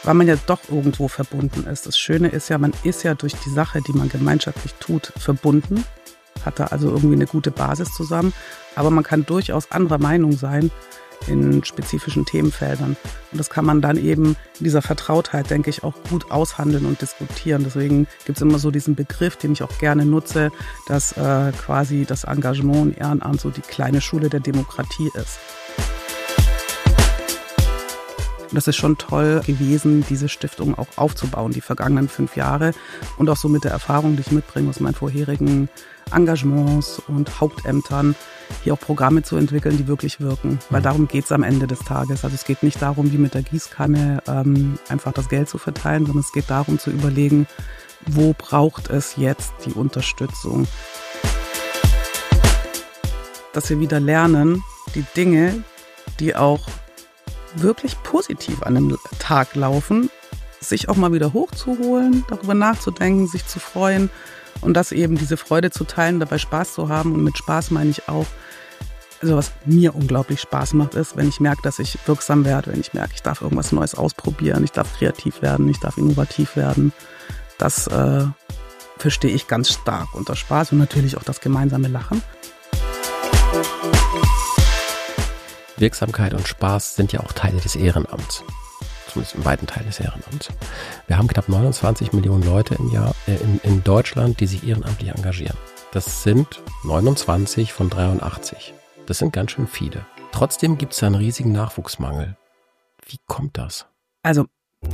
weil man ja doch irgendwo verbunden ist. Das Schöne ist ja, man ist ja durch die Sache, die man gemeinschaftlich tut, verbunden, hat da also irgendwie eine gute Basis zusammen, aber man kann durchaus anderer Meinung sein in spezifischen Themenfeldern. Und das kann man dann eben in dieser Vertrautheit, denke ich, auch gut aushandeln und diskutieren. Deswegen gibt es immer so diesen Begriff, den ich auch gerne nutze, dass quasi das Engagement im Ehrenamt so die kleine Schule der Demokratie ist. Und das ist schon toll gewesen, diese Stiftung auch aufzubauen, die vergangenen 5 Jahre. Und auch so mit der Erfahrung, die ich mitbringe aus meinen vorherigen Engagements und Hauptämtern, hier auch Programme zu entwickeln, die wirklich wirken. Weil darum geht es am Ende des Tages. Also es geht nicht darum, wie mit der Gießkanne einfach das Geld zu verteilen, sondern es geht darum zu überlegen, wo braucht es jetzt die Unterstützung. Dass wir wieder lernen, die Dinge, die auch wirklich positiv an einem Tag laufen, sich auch mal wieder hochzuholen, darüber nachzudenken, sich zu freuen und das eben diese Freude zu teilen, dabei Spaß zu haben. Und mit Spaß meine ich auch, also was mir unglaublich Spaß macht, ist, wenn ich merke, dass ich wirksam werde, wenn ich merke, ich darf irgendwas Neues ausprobieren, ich darf kreativ werden, ich darf innovativ werden. Das verstehe ich ganz stark unter Spaß und natürlich auch das gemeinsame Lachen. Wirksamkeit und Spaß sind ja auch Teile des Ehrenamts. Zumindest im weiten Teil des Ehrenamts. Wir haben knapp 29 Millionen Leute im Jahr in Deutschland, die sich ehrenamtlich engagieren. Das sind 29 von 83. Das sind ganz schön viele. Trotzdem gibt es da einen riesigen Nachwuchsmangel. Wie kommt das? Also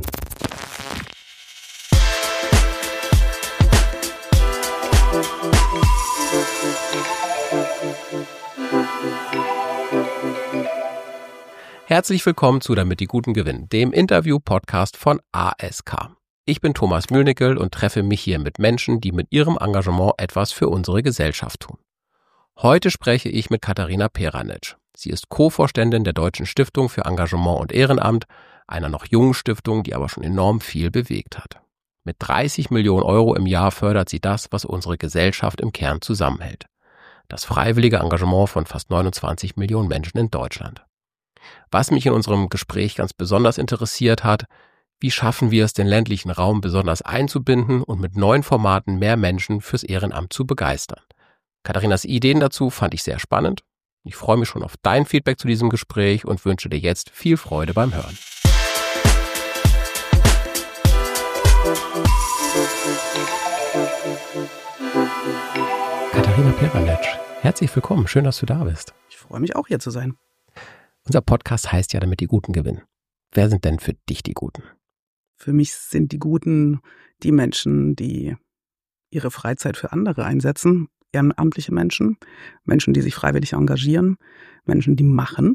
Herzlich willkommen zu Damit die Guten gewinnen, dem Interview-Podcast von ASK. Ich bin Thomas Mühlnickel und treffe mich hier mit Menschen, die mit ihrem Engagement etwas für unsere Gesellschaft tun. Heute spreche ich mit Katharina Peranec. Sie ist Co-Vorständin der Deutschen Stiftung für Engagement und Ehrenamt, einer noch jungen Stiftung, die aber schon enorm viel bewegt hat. Mit 30 Millionen Euro im Jahr fördert sie das, was unsere Gesellschaft im Kern zusammenhält. Das freiwillige Engagement von fast 29 Millionen Menschen in Deutschland. Was mich in unserem Gespräch ganz besonders interessiert hat, wie schaffen wir es, den ländlichen Raum besonders einzubinden und mit neuen Formaten mehr Menschen fürs Ehrenamt zu begeistern. Katharinas Ideen dazu fand ich sehr spannend. Ich freue mich schon auf dein Feedback zu diesem Gespräch und wünsche dir jetzt viel Freude beim Hören. Katharina Peranec, herzlich willkommen. Schön, dass du da bist. ich freue mich auch, hier zu sein. Unser Podcast heißt ja Damit die Guten gewinnen. Wer sind denn für dich die Guten? Für mich sind die Guten die Menschen, die ihre Freizeit für andere einsetzen, ehrenamtliche Menschen, Menschen, die sich freiwillig engagieren, Menschen, die machen.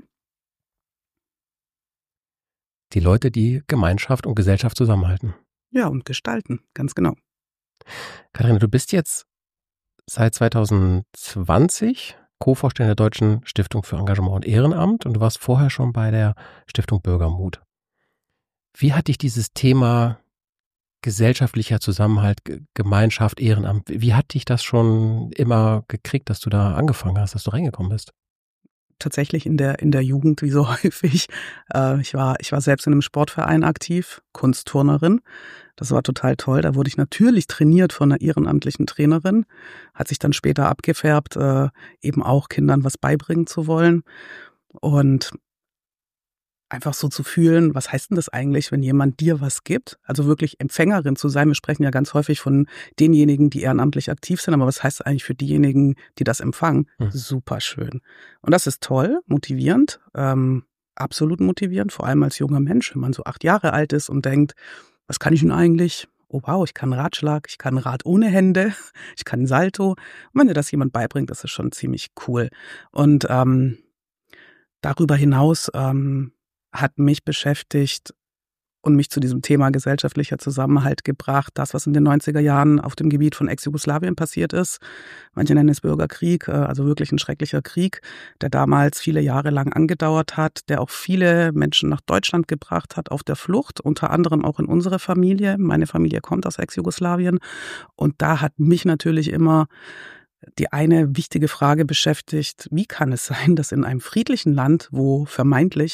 Die Leute, die Gemeinschaft und Gesellschaft zusammenhalten. Ja, und gestalten, ganz genau. Katharina, du bist jetzt seit 2020 Co-Vorständin der Deutschen Stiftung für Engagement und Ehrenamt und du warst vorher schon bei der Stiftung Bürgermut. Wie hat dich dieses Thema gesellschaftlicher Zusammenhalt, Gemeinschaft, Ehrenamt, wie hat dich das schon immer gekriegt, dass du da angefangen hast, dass du reingekommen bist? Tatsächlich in der Jugend, wie so häufig. Ich war selbst in einem Sportverein aktiv, Kunstturnerin. Das war total toll. Da wurde ich natürlich trainiert von einer ehrenamtlichen Trainerin. Hat sich dann später abgefärbt, eben auch Kindern was beibringen zu wollen. Und einfach so zu fühlen, was heißt denn das eigentlich, wenn jemand dir was gibt? Also wirklich Empfängerin zu sein. Wir sprechen ja ganz häufig von denjenigen, die ehrenamtlich aktiv sind, aber was heißt das eigentlich für diejenigen, die das empfangen? Super schön. Und das ist toll, motivierend, absolut motivierend, vor allem als junger Mensch, wenn man so 8 Jahre alt ist und denkt, was kann ich denn eigentlich? Oh wow, ich kann Ratschlag, ich kann Rad ohne Hände, ich kann Salto. Und wenn dir das jemand beibringt, das ist schon ziemlich cool. Und darüber hinaus hat mich beschäftigt und mich zu diesem Thema gesellschaftlicher Zusammenhalt gebracht, das, was in den 90er Jahren auf dem Gebiet von Ex-Jugoslawien passiert ist. Manche nennen es Bürgerkrieg, also wirklich ein schrecklicher Krieg, der damals viele Jahre lang angedauert hat, der auch viele Menschen nach Deutschland gebracht hat auf der Flucht, unter anderem auch in unsere Familie. Meine Familie kommt aus Ex-Jugoslawien und da hat mich natürlich immer die eine wichtige Frage beschäftigt, wie kann es sein, dass in einem friedlichen Land, wo vermeintlich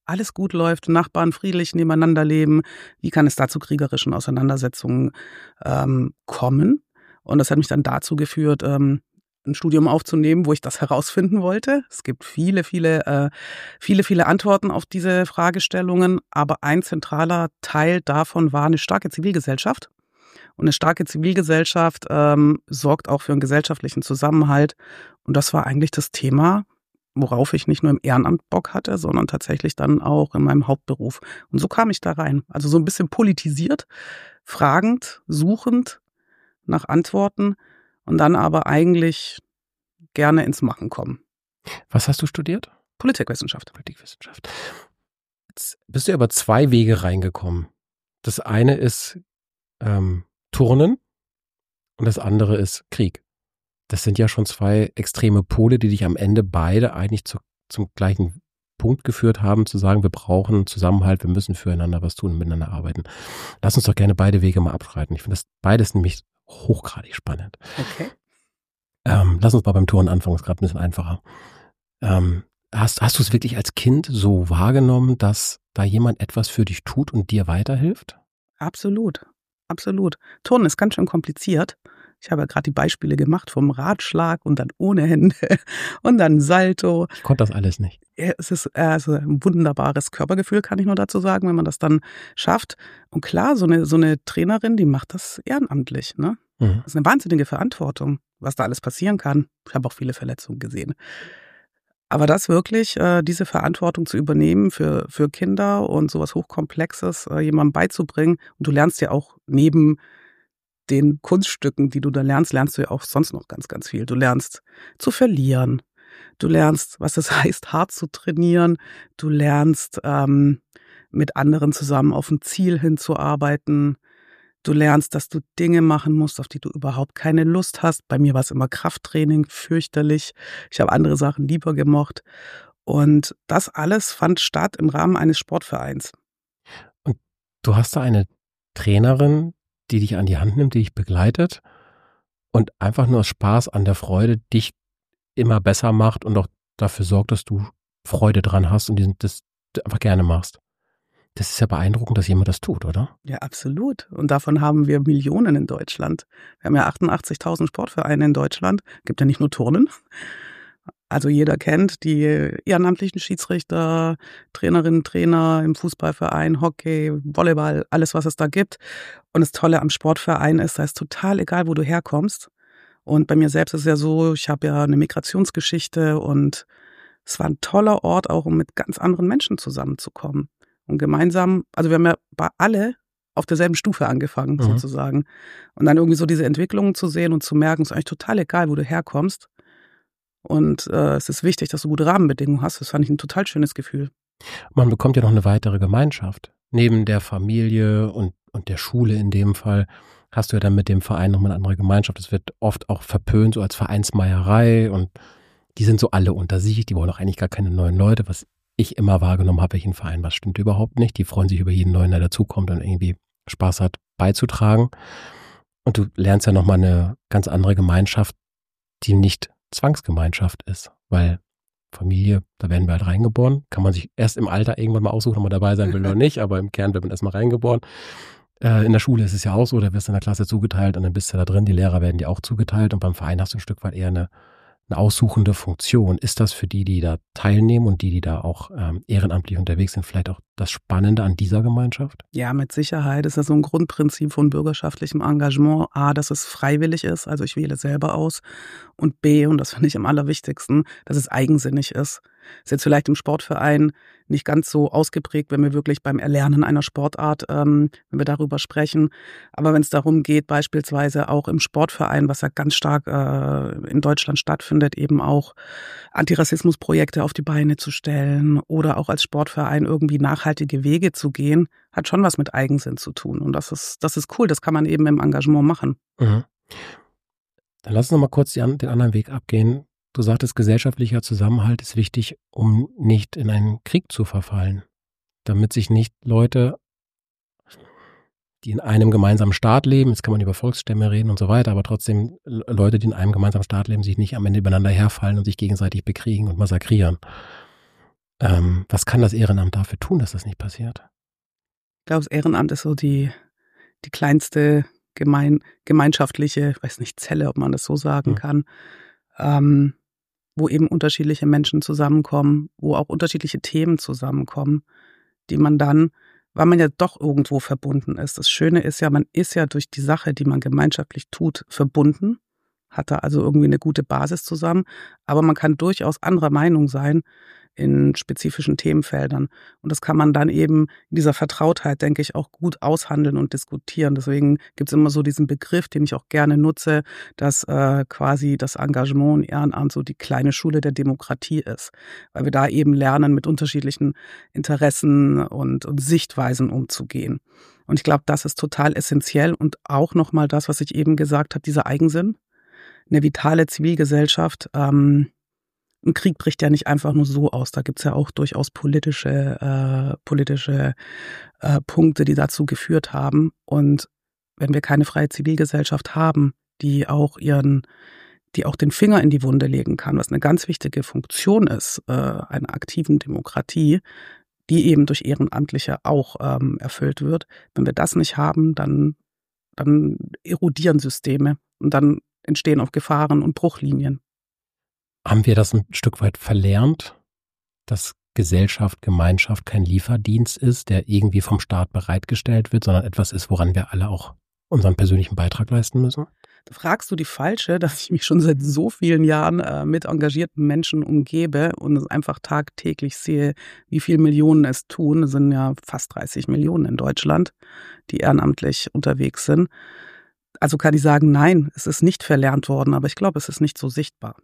alles gut läuft, Nachbarn friedlich nebeneinander leben, wie kann es da zu kriegerischen Auseinandersetzungen kommen? Und das hat mich dann dazu geführt, ein Studium aufzunehmen, wo ich das herausfinden wollte. Es gibt viele Antworten auf diese Fragestellungen, aber ein zentraler Teil davon war eine starke Zivilgesellschaft. Und eine starke Zivilgesellschaft sorgt auch für einen gesellschaftlichen Zusammenhalt. Und das war eigentlich das Thema, worauf ich nicht nur im Ehrenamt Bock hatte, sondern tatsächlich dann auch in meinem Hauptberuf. Und so kam ich da rein. Also so ein bisschen politisiert, fragend, suchend nach Antworten und dann aber eigentlich gerne ins Machen kommen. Was hast du studiert? Politikwissenschaft. Politikwissenschaft. Jetzt bist du über 2 Wege reingekommen. Das eine ist Turnen und das andere ist Krieg. Das sind ja schon 2 extreme Pole, die dich am Ende beide eigentlich zum gleichen Punkt geführt haben, zu sagen, wir brauchen Zusammenhalt, wir müssen füreinander was tun und miteinander arbeiten. Lass uns doch gerne beide Wege mal abstreiten. Ich finde das beides nämlich hochgradig spannend. Okay. Lass uns mal beim Turnen anfangen, ist gerade ein bisschen einfacher. Hast du es wirklich als Kind so wahrgenommen, dass da jemand etwas für dich tut und dir weiterhilft? Absolut. Turnen ist ganz schön kompliziert. Ich habe ja gerade die Beispiele gemacht vom Ratschlag und dann ohne Hände und dann Salto. Ich konnte das alles nicht. Es ist also ein wunderbares Körpergefühl, kann ich nur dazu sagen, wenn man das dann schafft. Und klar, so eine Trainerin, die macht das ehrenamtlich, ne? Mhm. Das ist eine wahnsinnige Verantwortung, was da alles passieren kann. Ich habe auch viele Verletzungen gesehen. Aber das wirklich, diese Verantwortung zu übernehmen für Kinder und sowas Hochkomplexes jemandem beizubringen. Und du lernst ja auch neben den Kunststücken, die du da lernst du ja auch sonst noch ganz, ganz viel. Du lernst zu verlieren. Du lernst, was es heißt, hart zu trainieren. Du lernst, mit anderen zusammen auf ein Ziel hinzuarbeiten. Du lernst, dass du Dinge machen musst, auf die du überhaupt keine Lust hast. Bei mir war es immer Krafttraining, fürchterlich. Ich habe andere Sachen lieber gemocht. Und das alles fand statt im Rahmen eines Sportvereins. Und du hast da eine Trainerin, die dich an die Hand nimmt, die dich begleitet und einfach nur aus Spaß an der Freude dich immer besser macht und auch dafür sorgt, dass du Freude dran hast und das einfach gerne machst. Das ist ja beeindruckend, dass jemand das tut, oder? Ja, absolut. Und davon haben wir Millionen in Deutschland. Wir haben ja 88.000 Sportvereine in Deutschland. Gibt ja nicht nur Turnen. Also jeder kennt die ehrenamtlichen Schiedsrichter, Trainerinnen, Trainer im Fußballverein, Hockey, Volleyball, alles, was es da gibt. Und das Tolle am Sportverein ist, da ist total egal, wo du herkommst. Und bei mir selbst ist es ja so, ich habe ja eine Migrationsgeschichte und es war ein toller Ort auch, um mit ganz anderen Menschen zusammenzukommen. Und gemeinsam, also wir haben ja alle auf derselben Stufe angefangen, sozusagen. Und dann irgendwie so diese Entwicklungen zu sehen und zu merken, es ist eigentlich total egal, wo du herkommst. Und es ist wichtig, dass du gute Rahmenbedingungen hast. Das fand ich ein total schönes Gefühl. Man bekommt ja noch eine weitere Gemeinschaft. Neben der Familie und der Schule in dem Fall hast du ja dann mit dem Verein nochmal eine andere Gemeinschaft. Es wird oft auch verpönt, so als Vereinsmeierei. Und die sind so alle unter sich. Die wollen auch eigentlich gar keine neuen Leute, was ich immer wahrgenommen habe, welchen Verein, was stimmt überhaupt nicht. Die freuen sich über jeden Neuen, der dazukommt und irgendwie Spaß hat, beizutragen. Und du lernst ja nochmal eine ganz andere Gemeinschaft, die nicht Zwangsgemeinschaft ist, weil Familie, da werden wir halt reingeboren. Kann man sich erst im Alter irgendwann mal aussuchen, ob man dabei sein will oder nicht, aber im Kern wird man erstmal reingeboren. In der Schule ist es ja auch so, da wirst du in der Klasse zugeteilt und dann bist du da drin, die Lehrer werden dir auch zugeteilt und beim Verein hast du ein Stück weit eher eine aussuchende Funktion. Ist das für die da teilnehmen und die da auch ehrenamtlich unterwegs sind, vielleicht auch das Spannende an dieser Gemeinschaft? Ja, mit Sicherheit ist das so ein Grundprinzip von bürgerschaftlichem Engagement. A, dass es freiwillig ist, also ich wähle selber aus. Und B, und das finde ich am allerwichtigsten, dass es eigensinnig ist. Ist jetzt vielleicht im Sportverein nicht ganz so ausgeprägt, wenn wir wirklich beim Erlernen einer Sportart, wenn wir darüber sprechen. Aber wenn es darum geht, beispielsweise auch im Sportverein, was ja ganz stark in Deutschland stattfindet, eben auch Antirassismusprojekte auf die Beine zu stellen oder auch als Sportverein irgendwie nachhaltige Wege zu gehen, hat schon was mit Eigensinn zu tun. Und das ist cool, das kann man eben im Engagement machen. Mhm. Dann lass uns noch mal kurz den anderen Weg abgehen. Du sagtest, gesellschaftlicher Zusammenhalt ist wichtig, um nicht in einen Krieg zu verfallen. Damit sich nicht Leute, die in einem gemeinsamen Staat leben, jetzt kann man über Volksstämme reden und so weiter, aber trotzdem Leute, die in einem gemeinsamen Staat leben, sich nicht am Ende übereinander herfallen und sich gegenseitig bekriegen und massakrieren. Was kann das Ehrenamt dafür tun, dass das nicht passiert? Ich glaube, das Ehrenamt ist so die kleinste gemeinschaftliche, ich weiß nicht, Zelle, ob man das so sagen kann, wo eben unterschiedliche Menschen zusammenkommen, wo auch unterschiedliche Themen zusammenkommen, die man dann, weil man ja doch irgendwo verbunden ist. Das Schöne ist ja, man ist ja durch die Sache, die man gemeinschaftlich tut, verbunden, hat da also irgendwie eine gute Basis zusammen, aber man kann durchaus anderer Meinung sein in spezifischen Themenfeldern. Und das kann man dann eben in dieser Vertrautheit, denke ich, auch gut aushandeln und diskutieren. Deswegen gibt es immer so diesen Begriff, den ich auch gerne nutze, dass quasi das Engagement und Ehrenamt so die kleine Schule der Demokratie ist. Weil wir da eben lernen, mit unterschiedlichen Interessen und Sichtweisen umzugehen. Und ich glaube, das ist total essentiell und auch nochmal das, was ich eben gesagt habe, dieser Eigensinn. Eine vitale Zivilgesellschaft, ein Krieg bricht ja nicht einfach nur so aus. Da gibt's ja auch durchaus politische Punkte, die dazu geführt haben. Und wenn wir keine freie Zivilgesellschaft haben, die auch den Finger in die Wunde legen kann, was eine ganz wichtige Funktion ist, einer aktiven Demokratie, die eben durch Ehrenamtliche auch erfüllt wird. Wenn wir das nicht haben, dann erodieren Systeme und dann entstehen auch Gefahren und Bruchlinien. Haben wir das ein Stück weit verlernt, dass Gesellschaft, Gemeinschaft kein Lieferdienst ist, der irgendwie vom Staat bereitgestellt wird, sondern etwas ist, woran wir alle auch unseren persönlichen Beitrag leisten müssen? Da fragst du die Falsche, dass ich mich schon seit so vielen Jahren mit engagierten Menschen umgebe und es einfach tagtäglich sehe, wie viele Millionen es tun. Es sind ja fast 30 Millionen in Deutschland, die ehrenamtlich unterwegs sind. Also kann ich sagen, nein, es ist nicht verlernt worden, aber ich glaube, es ist nicht so sichtbar.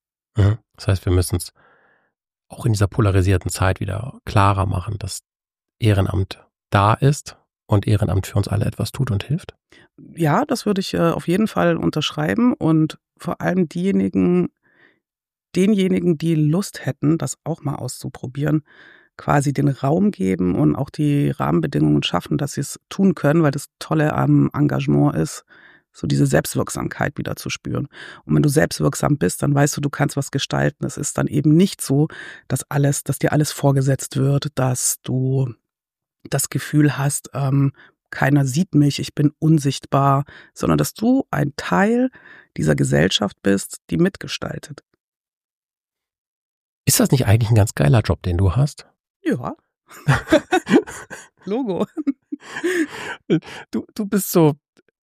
Das heißt, wir müssen es auch in dieser polarisierten Zeit wieder klarer machen, dass Ehrenamt da ist und Ehrenamt für uns alle etwas tut und hilft? Ja, das würde ich auf jeden Fall unterschreiben und vor allem denjenigen, die Lust hätten, das auch mal auszuprobieren, quasi den Raum geben und auch die Rahmenbedingungen schaffen, dass sie es tun können, weil das Tolle am Engagement ist, so diese Selbstwirksamkeit wieder zu spüren. Und wenn du selbstwirksam bist, dann weißt du, du kannst was gestalten. Es ist dann eben nicht so, dass dir alles vorgesetzt wird, dass du das Gefühl hast, keiner sieht mich, ich bin unsichtbar, sondern dass du ein Teil dieser Gesellschaft bist, die mitgestaltet. Ist das nicht eigentlich ein ganz geiler Job, den du hast? Ja. Logo. Du bist so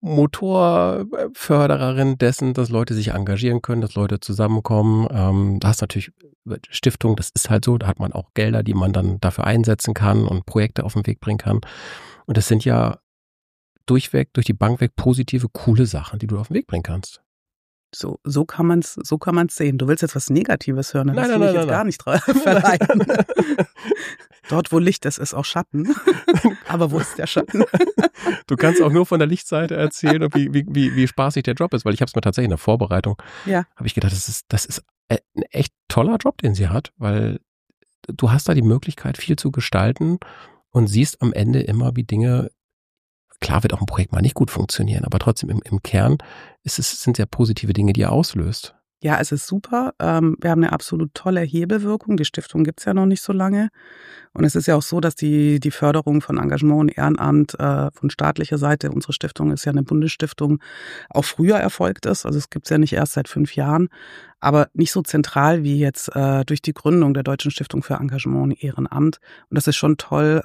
Motorfördererin dessen, dass Leute sich engagieren können, dass Leute zusammenkommen. Da hast natürlich Stiftung, das ist halt so, da hat man auch Gelder, die man dann dafür einsetzen kann und Projekte auf den Weg bringen kann. Und das sind ja durch die Bank weg positive, coole Sachen, die du auf den Weg bringen kannst. So kann man's sehen. Du willst jetzt was Negatives hören, dann nein, lass mich jetzt gar nicht drauf verleiten. Dort, wo Licht ist, ist auch Schatten. Aber wo ist der Schatten? Du kannst auch nur von der Lichtseite erzählen und wie spaßig der Job ist, weil ich habe es mir tatsächlich in der Vorbereitung, habe ich gedacht, das ist ein echt toller Job, den sie hat, weil du hast da die Möglichkeit, viel zu gestalten und siehst am Ende immer, wie Dinge, klar wird auch ein Projekt mal nicht gut funktionieren, aber trotzdem im Kern sind sehr positive Dinge, die er auslöst. Ja, es ist super. Wir haben eine absolut tolle Hebelwirkung. Die Stiftung gibt's ja noch nicht so lange. Und es ist ja auch so, dass die Förderung von Engagement und Ehrenamt von staatlicher Seite, unsere Stiftung ist ja eine Bundesstiftung, auch früher erfolgt ist. Also es gibt's ja nicht erst seit 5 Jahren, aber nicht so zentral wie jetzt durch die Gründung der Deutschen Stiftung für Engagement und Ehrenamt. Und das ist schon toll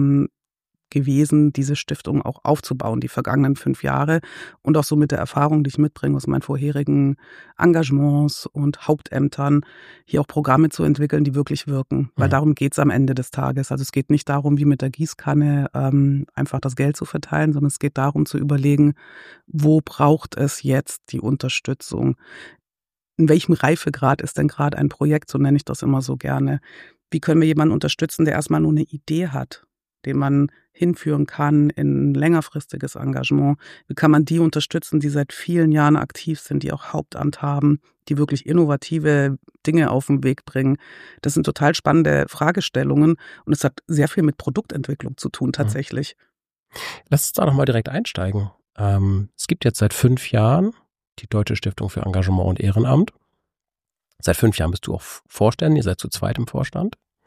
gewesen, diese Stiftung auch aufzubauen, die vergangenen 5 Jahre und auch so mit der Erfahrung, die ich mitbringe aus meinen vorherigen Engagements und Hauptämtern, hier auch Programme zu entwickeln, die wirklich wirken, weil darum geht's am Ende des Tages. Also es geht nicht darum, wie mit der Gießkanne einfach das Geld zu verteilen, sondern es geht darum zu überlegen, wo braucht es jetzt die Unterstützung? In welchem Reifegrad ist denn gerade ein Projekt, so nenne ich das immer so gerne. Wie können wir jemanden unterstützen, der erstmal nur eine Idee hat, den man hinführen kann in längerfristiges Engagement? Wie kann man die unterstützen, die seit vielen Jahren aktiv sind, die auch Hauptamt haben, die wirklich innovative Dinge auf den Weg bringen? Das sind total spannende Fragestellungen und es hat sehr viel mit Produktentwicklung zu tun tatsächlich. Lass uns da nochmal direkt einsteigen. Es gibt jetzt seit 5 Jahren die Deutsche Stiftung für Engagement und Ehrenamt. Seit 5 Jahren bist du auch Vorständin, ihr seid zu zweit im Vorstand.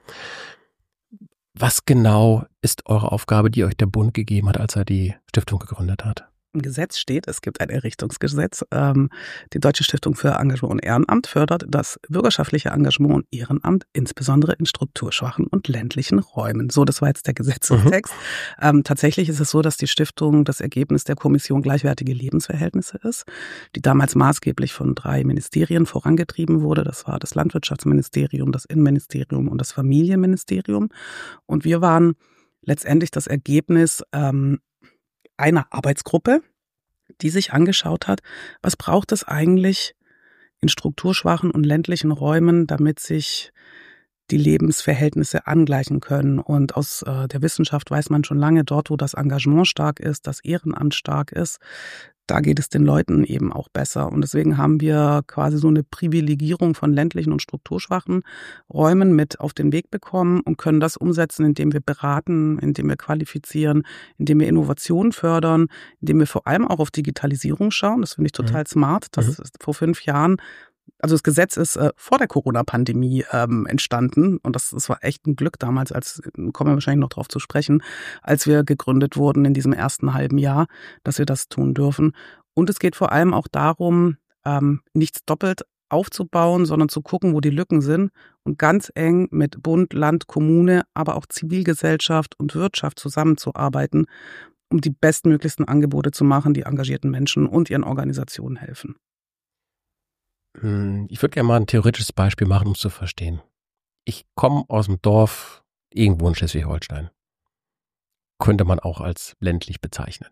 Was genau ist eure Aufgabe, die euch der Bund gegeben hat, als er die Stiftung gegründet hat? Im Gesetz steht, es gibt ein Errichtungsgesetz. Die Deutsche Stiftung für Engagement und Ehrenamt fördert das bürgerschaftliche Engagement und Ehrenamt, insbesondere in strukturschwachen und ländlichen Räumen. So, das war jetzt der Gesetzestext. Tatsächlich ist es so, dass die Stiftung das Ergebnis der Kommission Gleichwertige Lebensverhältnisse ist, die damals maßgeblich von 3 Ministerien vorangetrieben wurde. Das war das Landwirtschaftsministerium, das Innenministerium und das Familienministerium. Und wir waren letztendlich das Ergebnis einer Arbeitsgruppe, die sich angeschaut hat, was braucht es eigentlich in strukturschwachen und ländlichen Räumen, damit sich die Lebensverhältnisse angleichen können. Und aus der Wissenschaft weiß man schon lange, dort, wo das Engagement stark ist, das Ehrenamt stark ist, da geht es den Leuten eben auch besser. Und deswegen haben wir quasi so eine Privilegierung von ländlichen und strukturschwachen Räumen mit auf den Weg bekommen und können das umsetzen, indem wir beraten, indem wir qualifizieren, indem wir Innovationen fördern, indem wir vor allem auch auf Digitalisierung schauen. Das finde ich total smart. Das ist vor 5 Jahren. Also das Gesetz ist vor der Corona-Pandemie entstanden und das war echt ein Glück damals, kommen wir wahrscheinlich noch drauf zu sprechen, als wir gegründet wurden in diesem ersten halben Jahr, dass wir das tun dürfen. Und es geht vor allem auch darum, nichts doppelt aufzubauen, sondern zu gucken, wo die Lücken sind und ganz eng mit Bund, Land, Kommune, aber auch Zivilgesellschaft und Wirtschaft zusammenzuarbeiten, um die bestmöglichsten Angebote zu machen, die engagierten Menschen und ihren Organisationen helfen. Ich würde gerne mal ein theoretisches Beispiel machen, um es zu verstehen. Ich komme aus dem Dorf irgendwo in Schleswig-Holstein. Könnte man auch als ländlich bezeichnen.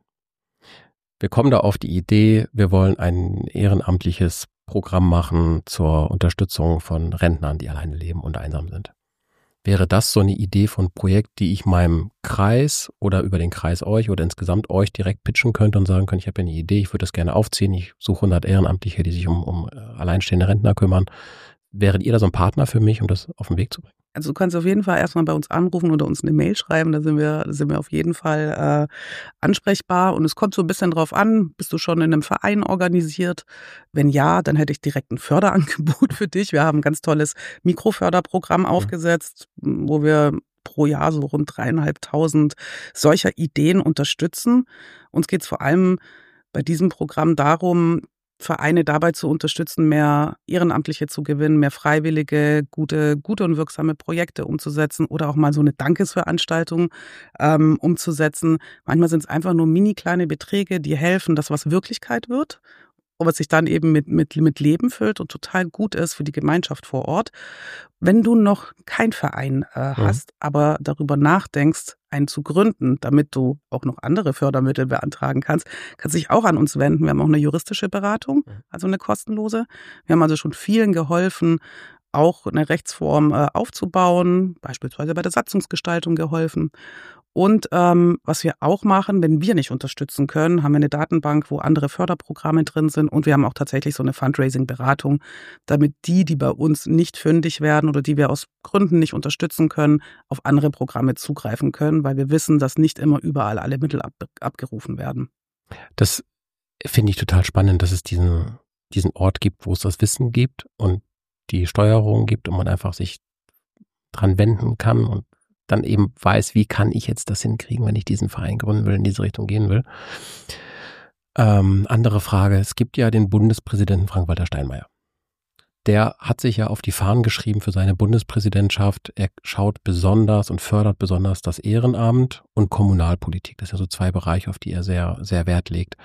Wir kommen da auf die Idee, wir wollen ein ehrenamtliches Programm machen zur Unterstützung von Rentnern, die alleine leben und einsam sind. Wäre das so eine Idee von Projekt, die ich meinem Kreis oder über den Kreis euch oder insgesamt euch direkt pitchen könnte und sagen könnte, ich habe ja eine Idee, ich würde das gerne aufziehen, ich suche 100 Ehrenamtliche, die sich um alleinstehende Rentner kümmern. Wäret ihr da so ein Partner für mich, um das auf den Weg zu bringen? Also du kannst auf jeden Fall erstmal bei uns anrufen oder uns eine Mail schreiben, da sind wir auf jeden Fall ansprechbar. Und es kommt so ein bisschen drauf an, bist du schon in einem Verein organisiert? Wenn ja, dann hätte ich direkt ein Förderangebot für dich. Wir haben ein ganz tolles Mikroförderprogramm aufgesetzt, wo wir pro Jahr so rund 3.500 solcher Ideen unterstützen. Uns geht es vor allem bei diesem Programm darum, Vereine dabei zu unterstützen, mehr Ehrenamtliche zu gewinnen, mehr Freiwillige, gute und wirksame Projekte umzusetzen oder auch mal so eine Dankesveranstaltung umzusetzen. Manchmal sind es einfach nur mini kleine Beträge, die helfen, dass was Wirklichkeit wird, was sich dann eben mit Leben füllt und total gut ist für die Gemeinschaft vor Ort. Wenn du noch kein Verein hast, aber darüber nachdenkst, einen zu gründen, damit du auch noch andere Fördermittel beantragen kannst dich auch an uns wenden. Wir haben auch eine juristische Beratung, also eine kostenlose. Wir haben also schon vielen geholfen, auch eine Rechtsform aufzubauen, beispielsweise bei der Satzungsgestaltung geholfen. Und was wir auch machen, wenn wir nicht unterstützen können, haben wir eine Datenbank, wo andere Förderprogramme drin sind. Und wir haben auch tatsächlich so eine Fundraising-Beratung, damit die bei uns nicht fündig werden oder die wir aus Gründen nicht unterstützen können, auf andere Programme zugreifen können, weil wir wissen, dass nicht immer überall alle Mittel abgerufen werden. Das finde ich total spannend, dass es diesen Ort gibt, wo es das Wissen gibt und die Steuerung gibt und man einfach sich dran wenden kann und dann eben weiß, wie kann ich jetzt das hinkriegen, wenn ich diesen Verein gründen will, in diese Richtung gehen will. Andere Frage, es gibt ja den Bundespräsidenten Frank-Walter Steinmeier. Der hat sich ja auf die Fahnen geschrieben für seine Bundespräsidentschaft. Er schaut besonders und fördert besonders das Ehrenamt und Kommunalpolitik. Das sind ja so 2 Bereiche, auf die er sehr, sehr Wert legt.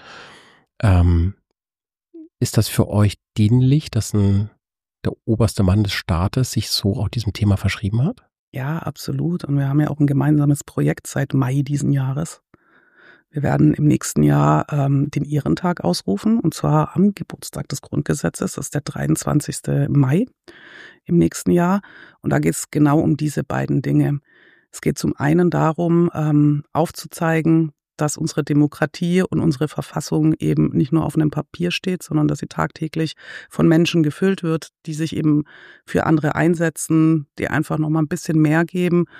Ist das für euch dienlich, dass der oberste Mann des Staates sich so auch diesem Thema verschrieben hat? Ja, absolut. Und wir haben ja auch ein gemeinsames Projekt seit Mai diesen Jahres. Wir werden im nächsten Jahr den Ehrentag ausrufen, und zwar am Geburtstag des Grundgesetzes. Das ist der 23. Mai im nächsten Jahr. Und da geht es genau um diese beiden Dinge. Es geht zum einen darum, aufzuzeigen, dass unsere Demokratie und unsere Verfassung eben nicht nur auf einem Papier steht, sondern dass sie tagtäglich von Menschen gefüllt wird, die sich eben für andere einsetzen, die einfach noch mal ein bisschen mehr geben.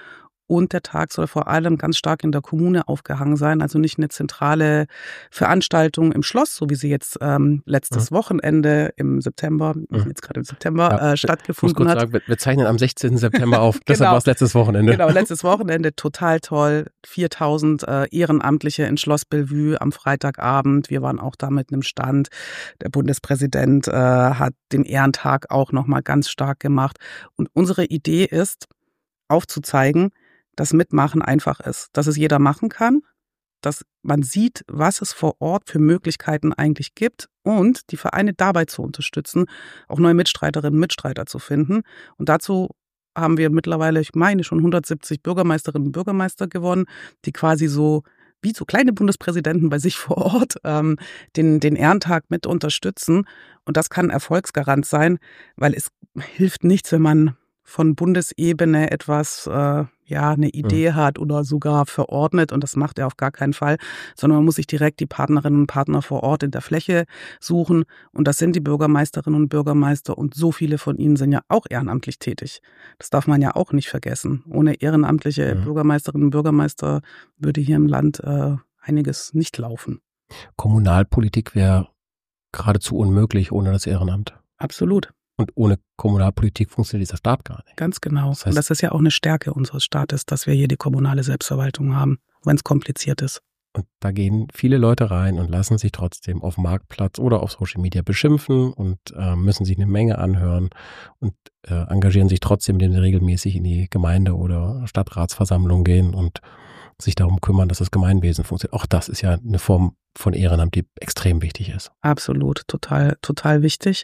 Und der Tag soll vor allem ganz stark in der Kommune aufgehangen sein, also nicht eine zentrale Veranstaltung im Schloss, so wie sie jetzt letztes Wochenende im September, jetzt gerade im September, stattgefunden hat. Sagen, wir zeichnen am 16. September auf, deshalb war es letztes Wochenende. Genau, letztes Wochenende, total toll. 4000 Ehrenamtliche in Schloss Bellevue am Freitagabend. Wir waren auch da mit einem Stand. Der Bundespräsident hat den Ehrentag auch nochmal ganz stark gemacht. Und unsere Idee ist, aufzuzeigen, dass Mitmachen einfach ist, dass es jeder machen kann, dass man sieht, was es vor Ort für Möglichkeiten eigentlich gibt und die Vereine dabei zu unterstützen, auch neue Mitstreiterinnen und Mitstreiter zu finden. Und dazu haben wir mittlerweile, ich meine, schon 170 Bürgermeisterinnen und Bürgermeister gewonnen, die quasi so wie so kleine Bundespräsidenten bei sich vor Ort den Ehrentag mit unterstützen. Und das kann Erfolgsgarant sein, weil es hilft nichts, wenn man von Bundesebene etwas, eine Idee hat oder sogar verordnet, und das macht er auf gar keinen Fall, sondern man muss sich direkt die Partnerinnen und Partner vor Ort in der Fläche suchen, und das sind die Bürgermeisterinnen und Bürgermeister, und so viele von ihnen sind ja auch ehrenamtlich tätig. Das darf man ja auch nicht vergessen. Ohne ehrenamtliche Bürgermeisterinnen und Bürgermeister würde hier im Land einiges nicht laufen. Kommunalpolitik wäre geradezu unmöglich ohne das Ehrenamt. Absolut. Und ohne Kommunalpolitik funktioniert dieser Staat gar nicht. Ganz genau. Das heißt, und das ist ja auch eine Stärke unseres Staates, dass wir hier die kommunale Selbstverwaltung haben, wenn es kompliziert ist. Und da gehen viele Leute rein und lassen sich trotzdem auf dem Marktplatz oder auf Social Media beschimpfen und müssen sich eine Menge anhören und engagieren sich trotzdem, indem sie regelmäßig in die Gemeinde- oder Stadtratsversammlung gehen und sich darum kümmern, dass das Gemeinwesen funktioniert. Auch das ist ja eine Form von Ehrenamt, die extrem wichtig ist. Absolut, total wichtig.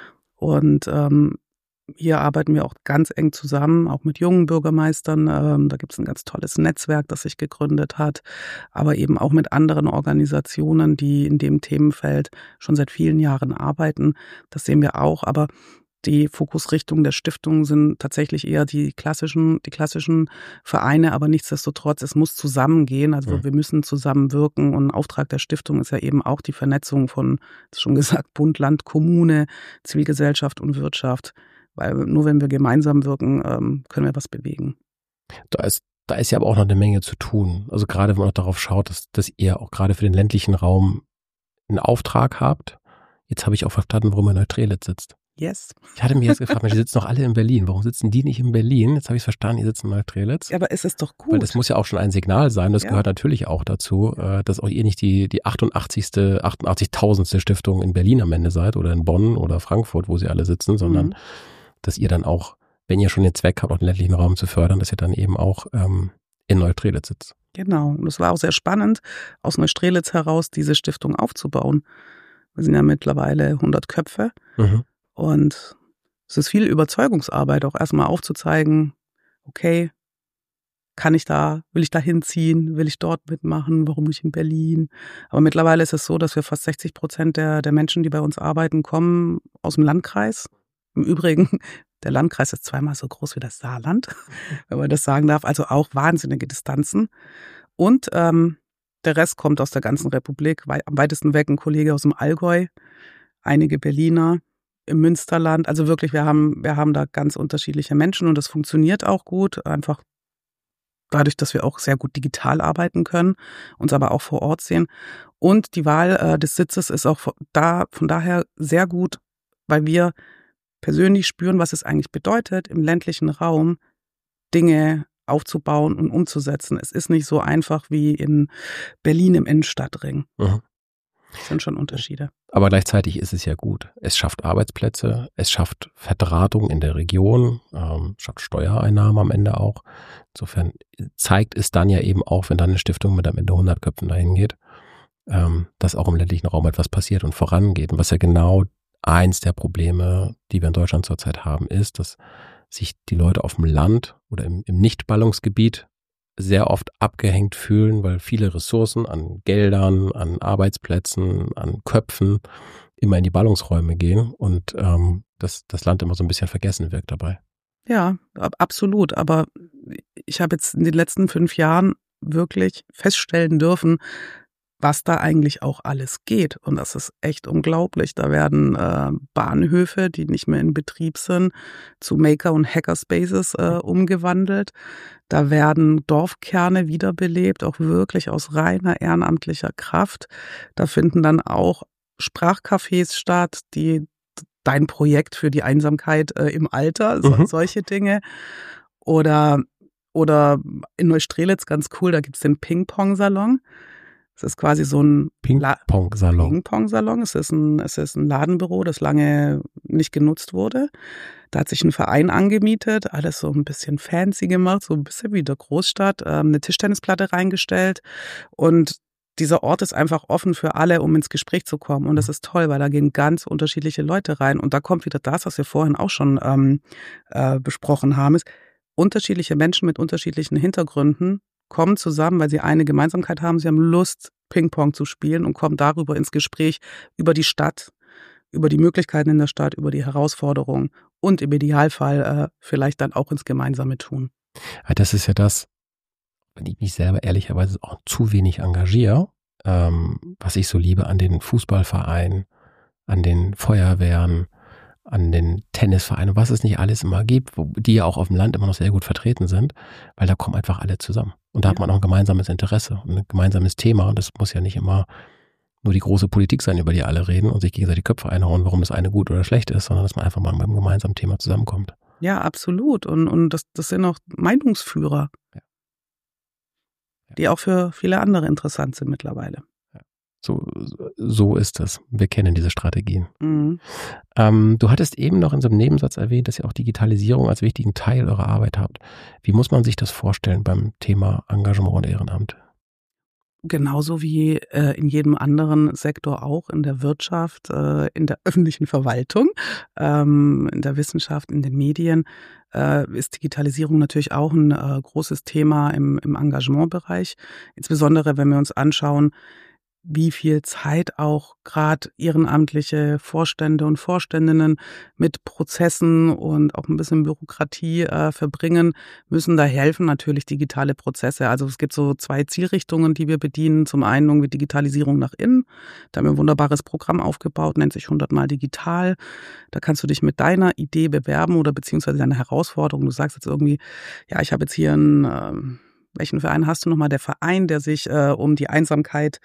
Und hier arbeiten wir auch ganz eng zusammen, auch mit jungen Bürgermeistern. Da gibt es ein ganz tolles Netzwerk, das sich gegründet hat, aber eben auch mit anderen Organisationen, die in dem Themenfeld schon seit vielen Jahren arbeiten. Das sehen wir auch, aber die Fokusrichtung der Stiftung sind tatsächlich eher die klassischen Vereine, aber nichtsdestotrotz, es muss zusammengehen. Also wir müssen zusammenwirken, und ein Auftrag der Stiftung ist ja eben auch die Vernetzung von, das ist schon gesagt, Bund, Land, Kommune, Zivilgesellschaft und Wirtschaft. Weil nur wenn wir gemeinsam wirken, können wir was bewegen. Da ist ja aber auch noch eine Menge zu tun. Also gerade wenn man auch darauf schaut, dass ihr auch gerade für den ländlichen Raum einen Auftrag habt. Jetzt habe ich auch verstanden, warum ihr in Neustrelitz sitzt. Yes. Ich hatte mich jetzt gefragt, Mensch, die sitzen doch alle in Berlin. Warum sitzen die nicht in Berlin? Jetzt habe ich es verstanden, ihr sitzt in Neustrelitz. Ja, aber ist es doch gut. Weil das muss ja auch schon ein Signal sein. Das gehört natürlich auch dazu, dass auch ihr nicht die 88.000. Stiftung in Berlin am Ende seid oder in Bonn oder Frankfurt, wo sie alle sitzen, sondern dass ihr dann auch, wenn ihr schon den Zweck habt, auch den ländlichen Raum zu fördern, dass ihr dann eben auch in Neustrelitz sitzt. Genau. Und es war auch sehr spannend, aus Neustrelitz heraus diese Stiftung aufzubauen. Wir sind ja mittlerweile 100 Köpfe. Und es ist viel Überzeugungsarbeit, auch erstmal aufzuzeigen, okay, will ich da hinziehen, will ich dort mitmachen, warum nicht in Berlin? Aber mittlerweile ist es so, dass wir fast 60% der Menschen, die bei uns arbeiten, kommen aus dem Landkreis. Im Übrigen, der Landkreis ist zweimal so groß wie das Saarland, wenn man das sagen darf, also auch wahnsinnige Distanzen. Und der Rest kommt aus der ganzen Republik, am weitesten weg ein Kollege aus dem Allgäu, einige Berliner, im Münsterland, also wirklich, wir haben da ganz unterschiedliche Menschen, und das funktioniert auch gut, einfach dadurch, dass wir auch sehr gut digital arbeiten können, uns aber auch vor Ort sehen. Und die Wahl des Sitzes ist auch von daher sehr gut, weil wir persönlich spüren, was es eigentlich bedeutet, im ländlichen Raum Dinge aufzubauen und umzusetzen. Es ist nicht so einfach wie in Berlin im Innenstadtring. Das sind schon Unterschiede. Aber gleichzeitig ist es ja gut. Es schafft Arbeitsplätze, es schafft Verdrahtung in der Region, schafft Steuereinnahmen am Ende auch. Insofern zeigt es dann ja eben auch, wenn dann eine Stiftung mit am Ende 100 Köpfen dahin geht, dass auch im ländlichen Raum etwas passiert und vorangeht. Und was ja genau eins der Probleme, die wir in Deutschland zurzeit haben, ist, dass sich die Leute auf dem Land oder im Nicht-Ballungsgebiet sehr oft abgehängt fühlen, weil viele Ressourcen an Geldern, an Arbeitsplätzen, an Köpfen immer in die Ballungsräume gehen und das Land immer so ein bisschen vergessen wirkt dabei. Ja, absolut. Aber ich habe jetzt in den letzten 5 Jahren wirklich feststellen dürfen, was da eigentlich auch alles geht. Und das ist echt unglaublich. Da werden Bahnhöfe, die nicht mehr in Betrieb sind, zu Maker- und Hackerspaces umgewandelt. Da werden Dorfkerne wiederbelebt, auch wirklich aus reiner ehrenamtlicher Kraft. Da finden dann auch Sprachcafés statt, die dein Projekt für die Einsamkeit im Alter, solche Dinge. Oder in Neustrelitz, ganz cool, da gibt's den Ping-Pong-Salon. Es ist quasi so ein Ping-Pong-Salon. Es ist ein Ladenbüro, das lange nicht genutzt wurde. Da hat sich ein Verein angemietet, alles so ein bisschen fancy gemacht, so ein bisschen wie der Großstadt, eine Tischtennisplatte reingestellt. Und dieser Ort ist einfach offen für alle, um ins Gespräch zu kommen. Und das ist toll, weil da gehen ganz unterschiedliche Leute rein. Und da kommt wieder das, was wir vorhin auch schon besprochen haben, ist, unterschiedliche Menschen mit unterschiedlichen Hintergründen kommen zusammen, weil sie eine Gemeinsamkeit haben. Sie haben Lust, Ping-Pong zu spielen und kommen darüber ins Gespräch über die Stadt, über die Möglichkeiten in der Stadt, über die Herausforderungen und im Idealfall vielleicht dann auch ins gemeinsame Tun. Das ist ja das, wenn ich mich selber ehrlicherweise auch zu wenig engagiere, was ich so liebe an den Fußballvereinen, an den Feuerwehren, an den Tennisvereinen, was es nicht alles immer gibt, die ja auch auf dem Land immer noch sehr gut vertreten sind, weil da kommen einfach alle zusammen. Und da hat man auch ein gemeinsames Interesse und ein gemeinsames Thema. Und das muss ja nicht immer nur die große Politik sein, über die alle reden und sich gegenseitig Köpfe einhauen, warum das eine gut oder schlecht ist, sondern dass man einfach mal beim gemeinsamen Thema zusammenkommt. Ja, absolut. Und das sind auch Meinungsführer, die auch für viele andere interessant sind mittlerweile. So ist es. Wir kennen diese Strategien. Mhm. Du hattest eben noch in so einem Nebensatz erwähnt, dass ihr auch Digitalisierung als wichtigen Teil eurer Arbeit habt. Wie muss man sich das vorstellen beim Thema Engagement und Ehrenamt? Genauso wie in jedem anderen Sektor auch, in der Wirtschaft, in der öffentlichen Verwaltung, in der Wissenschaft, in den Medien, ist Digitalisierung natürlich auch ein großes Thema im Engagementbereich. Insbesondere, wenn wir uns anschauen, wie viel Zeit auch gerade ehrenamtliche Vorstände und Vorständinnen mit Prozessen und auch ein bisschen Bürokratie verbringen müssen. Da helfen natürlich digitale Prozesse. Also es gibt so 2 Zielrichtungen, die wir bedienen. Zum einen irgendwie Digitalisierung nach innen. Da haben wir ein wunderbares Programm aufgebaut, nennt sich 100-mal digital. Da kannst du dich mit deiner Idee bewerben oder beziehungsweise deiner Herausforderung. Du sagst jetzt irgendwie, ja, ich habe jetzt hier welchen Verein hast du nochmal? Der Verein, der sich um die Einsamkeit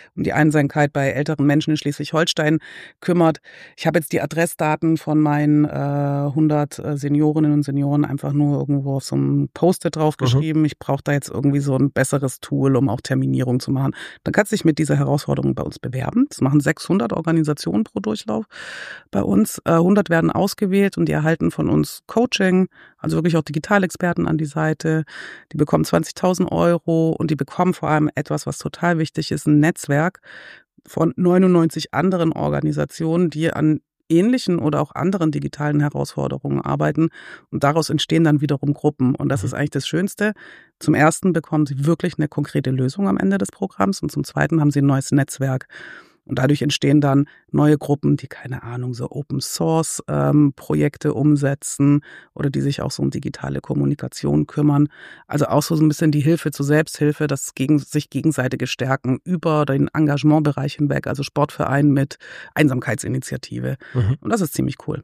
bei älteren Menschen in Schleswig-Holstein kümmert. Ich habe jetzt die Adressdaten von meinen 100 Seniorinnen und Senioren einfach nur irgendwo auf so einem Post-it draufgeschrieben. Ich brauche da jetzt irgendwie so ein besseres Tool, um auch Terminierung zu machen. Dann kannst du dich mit dieser Herausforderung bei uns bewerben. Das machen 600 Organisationen pro Durchlauf bei uns. 100 werden ausgewählt und die erhalten von uns Coaching, also wirklich auch Digitalexperten an die Seite. Die bekommen 20.000 € und die bekommen vor allem etwas, was total wichtig ist, ein Netzwerk von 99 anderen Organisationen, die an ähnlichen oder auch anderen digitalen Herausforderungen arbeiten. Und daraus entstehen dann wiederum Gruppen. Und das ist eigentlich das Schönste. Zum Ersten bekommen sie wirklich eine konkrete Lösung am Ende des Programms und zum Zweiten haben sie ein neues Netzwerk. Und dadurch entstehen dann neue Gruppen, die, keine Ahnung, so Open-Source-Projekte umsetzen oder die sich auch so um digitale Kommunikation kümmern. Also auch so ein bisschen die Hilfe zur Selbsthilfe, das sich gegenseitige stärken über den Engagementbereich hinweg, also Sportverein mit Einsamkeitsinitiative. Und das ist ziemlich cool.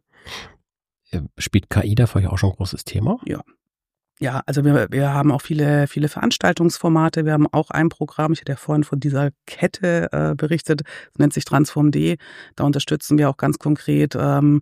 Spielt KI da für euch auch schon ein großes Thema? Ja, also wir haben auch viele Veranstaltungsformate. Wir haben auch ein Programm, ich hatte ja vorhin von dieser Kette berichtet, das nennt sich Transform.de. Da unterstützen wir auch ganz konkret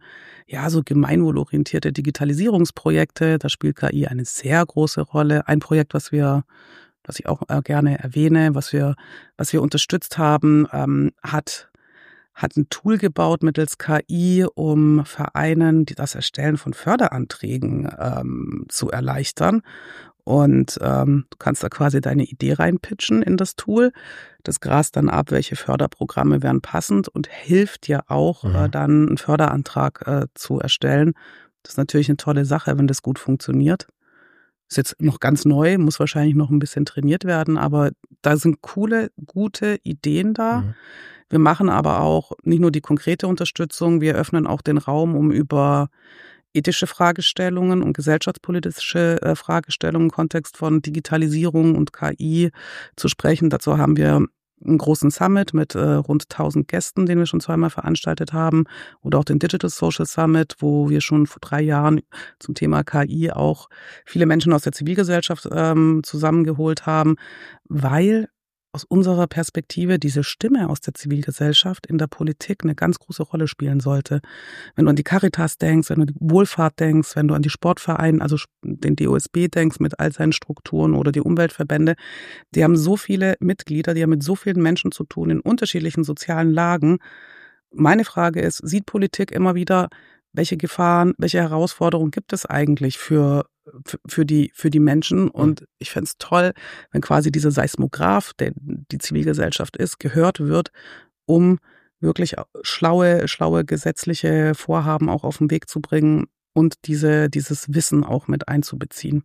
so gemeinwohlorientierte Digitalisierungsprojekte. Da spielt KI eine sehr große Rolle. Ein Projekt, was ich auch gerne erwähne, was wir unterstützt haben, hat ein Tool gebaut mittels KI, um Vereinen das Erstellen von Förderanträgen zu erleichtern. Und du kannst da quasi deine Idee reinpitchen in das Tool. Das grast dann ab, welche Förderprogramme wären passend und hilft dir auch, dann einen Förderantrag zu erstellen. Das ist natürlich eine tolle Sache, wenn das gut funktioniert. Ist jetzt noch ganz neu, muss wahrscheinlich noch ein bisschen trainiert werden, aber da sind coole, gute Ideen da. Wir machen aber auch nicht nur die konkrete Unterstützung, wir öffnen auch den Raum, um über ethische Fragestellungen und gesellschaftspolitische Fragestellungen im Kontext von Digitalisierung und KI zu sprechen. Dazu haben wir einen großen Summit mit rund 1000 Gästen, den wir schon zweimal veranstaltet haben, oder auch den Digital Social Summit, wo wir schon vor 3 Jahren zum Thema KI auch viele Menschen aus der Zivilgesellschaft zusammengeholt haben, weil aus unserer Perspektive diese Stimme aus der Zivilgesellschaft in der Politik eine ganz große Rolle spielen sollte. Wenn du an die Caritas denkst, wenn du an die Wohlfahrt denkst, wenn du an die Sportvereine, also den DOSB denkst mit all seinen Strukturen oder die Umweltverbände, die haben so viele Mitglieder, die haben mit so vielen Menschen zu tun in unterschiedlichen sozialen Lagen. Meine Frage ist, sieht Politik immer wieder, welche Gefahren, welche Herausforderungen gibt es eigentlich für die Menschen? Und ich fände es toll, wenn quasi dieser Seismograph, der die Zivilgesellschaft ist, gehört wird, um wirklich schlaue gesetzliche Vorhaben auch auf den Weg zu bringen und dieses Wissen auch mit einzubeziehen.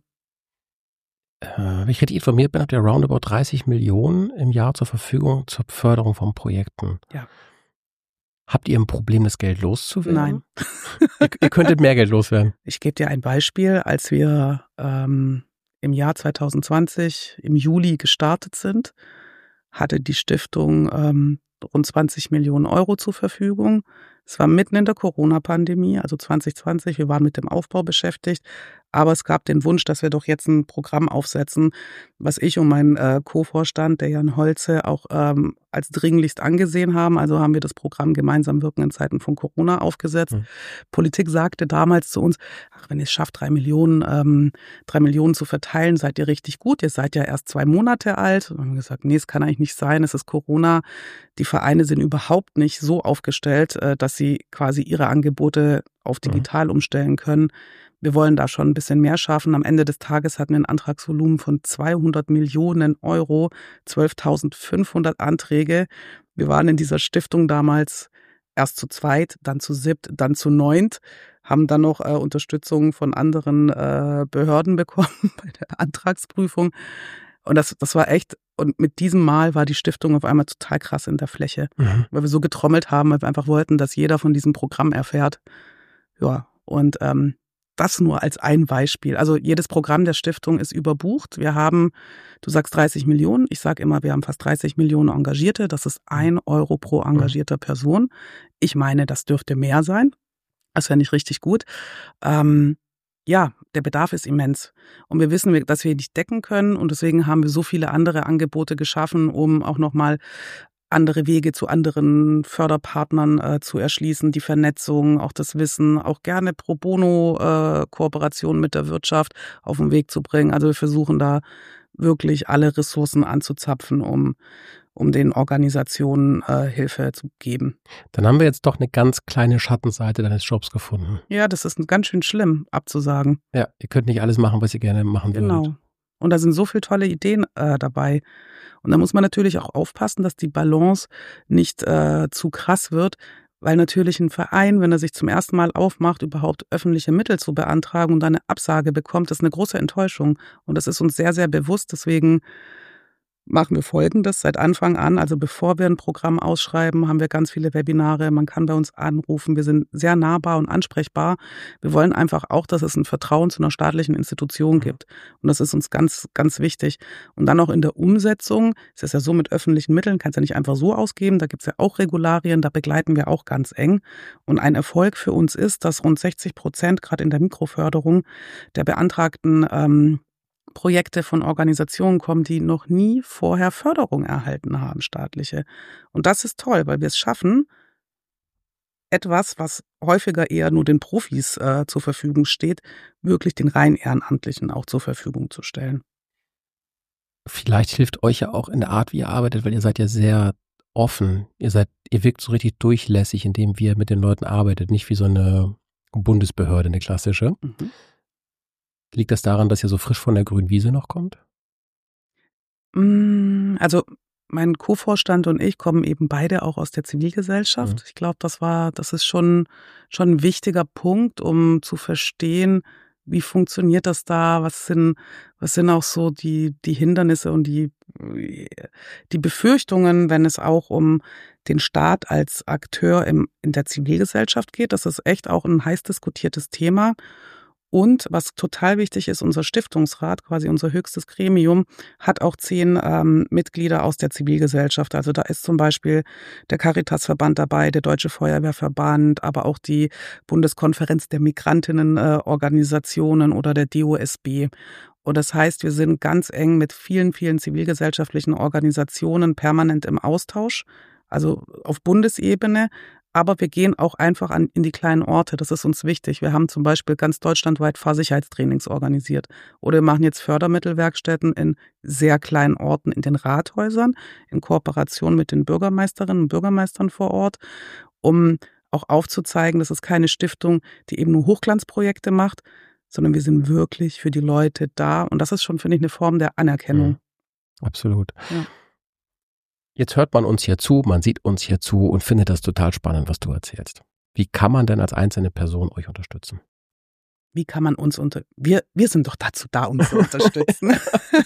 Wenn ich richtig informiert bin, habt ihr roundabout 30 Millionen im Jahr zur Verfügung zur Förderung von Projekten. Ja. Habt ihr ein Problem, das Geld loszuwerden? Nein. Ihr könntet mehr Geld loswerden. Ich gebe dir ein Beispiel. Als wir im Jahr 2020 im Juli gestartet sind, hatte die Stiftung rund 20 Millionen Euro zur Verfügung. Es war mitten in der Corona-Pandemie, also 2020. Wir waren mit dem Aufbau beschäftigt. Aber es gab den Wunsch, dass wir doch jetzt ein Programm aufsetzen, was ich und mein Co-Vorstand, der Jan Holze, auch als dringlichst angesehen haben. Also haben wir das Programm Gemeinsam wirken in Zeiten von Corona aufgesetzt. Politik sagte damals zu uns, ach, wenn ihr es schafft, 3 Millionen zu verteilen, seid ihr richtig gut. Ihr seid ja erst 2 Monate alt. Und haben wir gesagt, nee, es kann eigentlich nicht sein. Es ist Corona. Die Vereine sind überhaupt nicht so aufgestellt, dass sie quasi ihre Angebote auf digital umstellen können. Wir wollen da schon ein bisschen mehr schaffen. Am Ende des Tages hatten wir ein Antragsvolumen von 200 Millionen Euro, 12.500 Anträge. Wir waren in dieser Stiftung damals erst zu zweit, dann zu siebt, dann zu neunt, haben dann noch Unterstützung von anderen Behörden bekommen bei der Antragsprüfung. Und das war echt, und mit diesem Mal war die Stiftung auf einmal total krass in der Fläche, weil wir so getrommelt haben, weil wir einfach wollten, dass jeder von diesem Programm erfährt. Ja, und das nur als ein Beispiel. Also jedes Programm der Stiftung ist überbucht. Wir haben, du sagst 30 Millionen, ich sage immer, wir haben fast 30 Millionen Engagierte. Das ist 1 Euro pro engagierter Person. Ich meine, das dürfte mehr sein. Das wäre nicht richtig gut. Ja, der Bedarf ist immens. Und wir wissen, dass wir ihn nicht decken können. Und deswegen haben wir so viele andere Angebote geschaffen, um auch nochmal andere Wege zu anderen Förderpartnern zu erschließen, die Vernetzung, auch das Wissen, auch gerne pro bono Kooperation mit der Wirtschaft auf den Weg zu bringen. Also wir versuchen da wirklich alle Ressourcen anzuzapfen, um den Organisationen Hilfe zu geben. Dann haben wir jetzt doch eine ganz kleine Schattenseite deines Jobs gefunden. Ja, das ist ganz schön schlimm abzusagen. Ja, ihr könnt nicht alles machen, was ihr gerne machen würdet. Genau. Und da sind so viele tolle Ideen dabei. Und da muss man natürlich auch aufpassen, dass die Balance nicht zu krass wird, weil natürlich ein Verein, wenn er sich zum ersten Mal aufmacht, überhaupt öffentliche Mittel zu beantragen und dann eine Absage bekommt, ist eine große Enttäuschung. Und das ist uns sehr, sehr bewusst. Deswegen machen wir Folgendes seit Anfang an. Also bevor wir ein Programm ausschreiben, haben wir ganz viele Webinare. Man kann bei uns anrufen. Wir sind sehr nahbar und ansprechbar. Wir wollen einfach auch, dass es ein Vertrauen zu einer staatlichen Institution gibt. Und das ist uns ganz, ganz wichtig. Und dann auch in der Umsetzung, es ist ja so mit öffentlichen Mitteln, kannst du ja nicht einfach so ausgeben. Da gibt es ja auch Regularien, da begleiten wir auch ganz eng. Und ein Erfolg für uns ist, dass rund 60% gerade in der Mikroförderung der beantragten Projekte von Organisationen kommen, die noch nie vorher Förderung erhalten haben, staatliche. Und das ist toll, weil wir es schaffen, etwas, was häufiger eher nur den Profis zur Verfügung steht, wirklich den rein Ehrenamtlichen auch zur Verfügung zu stellen. Vielleicht hilft euch ja auch in der Art, wie ihr arbeitet, weil ihr seid ja sehr offen. Ihr wirkt so richtig durchlässig, indem ihr mit den Leuten arbeitet, nicht wie so eine Bundesbehörde, eine klassische. Liegt das daran, dass ihr so frisch von der grünen Wiese noch kommt? Also mein Co-Vorstand und ich kommen eben beide auch aus der Zivilgesellschaft. Ich glaube, das ist schon ein wichtiger Punkt, um zu verstehen, wie funktioniert das da, was sind auch so die Hindernisse und die Befürchtungen, wenn es auch um den Staat als Akteur in der Zivilgesellschaft geht. Das ist echt auch ein heiß diskutiertes Thema. Und was total wichtig ist, unser Stiftungsrat, quasi unser höchstes Gremium, hat auch 10 Mitglieder aus der Zivilgesellschaft. Also da ist zum Beispiel der Caritasverband dabei, der Deutsche Feuerwehrverband, aber auch die Bundeskonferenz der Migrantinnenorganisationen oder der DOSB. Und das heißt, wir sind ganz eng mit vielen, vielen zivilgesellschaftlichen Organisationen permanent im Austausch, also auf Bundesebene. Aber wir gehen auch einfach in die kleinen Orte. Das ist uns wichtig. Wir haben zum Beispiel ganz deutschlandweit Fahrsicherheitstrainings organisiert. Oder wir machen jetzt Fördermittelwerkstätten in sehr kleinen Orten, in den Rathäusern, in Kooperation mit den Bürgermeisterinnen und Bürgermeistern vor Ort, um auch aufzuzeigen, das ist keine Stiftung, die eben nur Hochglanzprojekte macht, sondern wir sind wirklich für die Leute da. Und das ist schon, finde ich, eine Form der Anerkennung. Absolut. Ja. Jetzt hört man uns hier zu, man sieht uns hier zu und findet das total spannend, was du erzählst. Wie kann man denn als einzelne Person euch unterstützen? Wie kann man uns wir sind doch dazu da, uns zu unterstützen.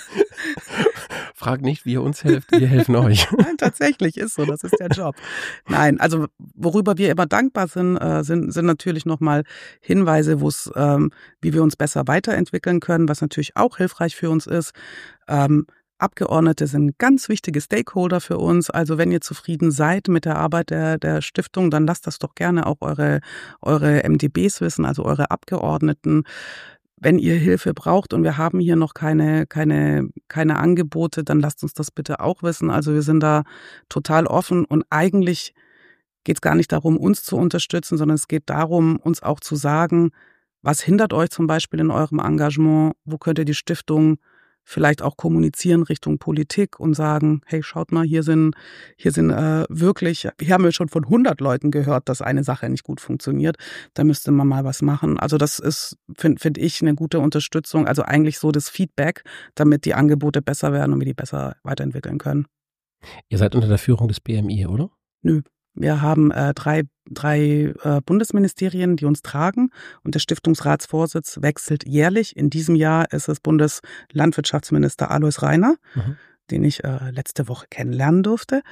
Frag nicht, wie ihr uns helft, wir helfen euch. Nein, tatsächlich ist so, das ist der Job. Nein, also worüber wir immer dankbar sind natürlich nochmal Hinweise, wie wir uns besser weiterentwickeln können, was natürlich auch hilfreich für uns ist. Abgeordnete sind ganz wichtige Stakeholder für uns. Also wenn ihr zufrieden seid mit der Arbeit der Stiftung, dann lasst das doch gerne auch eure MdBs wissen, also eure Abgeordneten. Wenn ihr Hilfe braucht und wir haben hier noch keine Angebote, dann lasst uns das bitte auch wissen. Also wir sind da total offen und eigentlich geht es gar nicht darum, uns zu unterstützen, sondern es geht darum, uns auch zu sagen, was hindert euch zum Beispiel in eurem Engagement, wo könnt ihr die Stiftung vielleicht auch kommunizieren Richtung Politik und sagen, hey, schaut mal, hier sind wirklich, hier haben wir schon von 100 Leuten gehört, dass eine Sache nicht gut funktioniert, da müsste man mal was machen. Also das ist, finde ich, eine gute Unterstützung, also eigentlich so das Feedback, damit die Angebote besser werden und wir die besser weiterentwickeln können. Ihr seid unter der Führung des BMI, oder? Nö. Wir haben drei Bundesministerien, die uns tragen und der Stiftungsratsvorsitz wechselt jährlich. In diesem Jahr ist es Bundeslandwirtschaftsminister Alois Rainer, den ich letzte Woche kennenlernen durfte.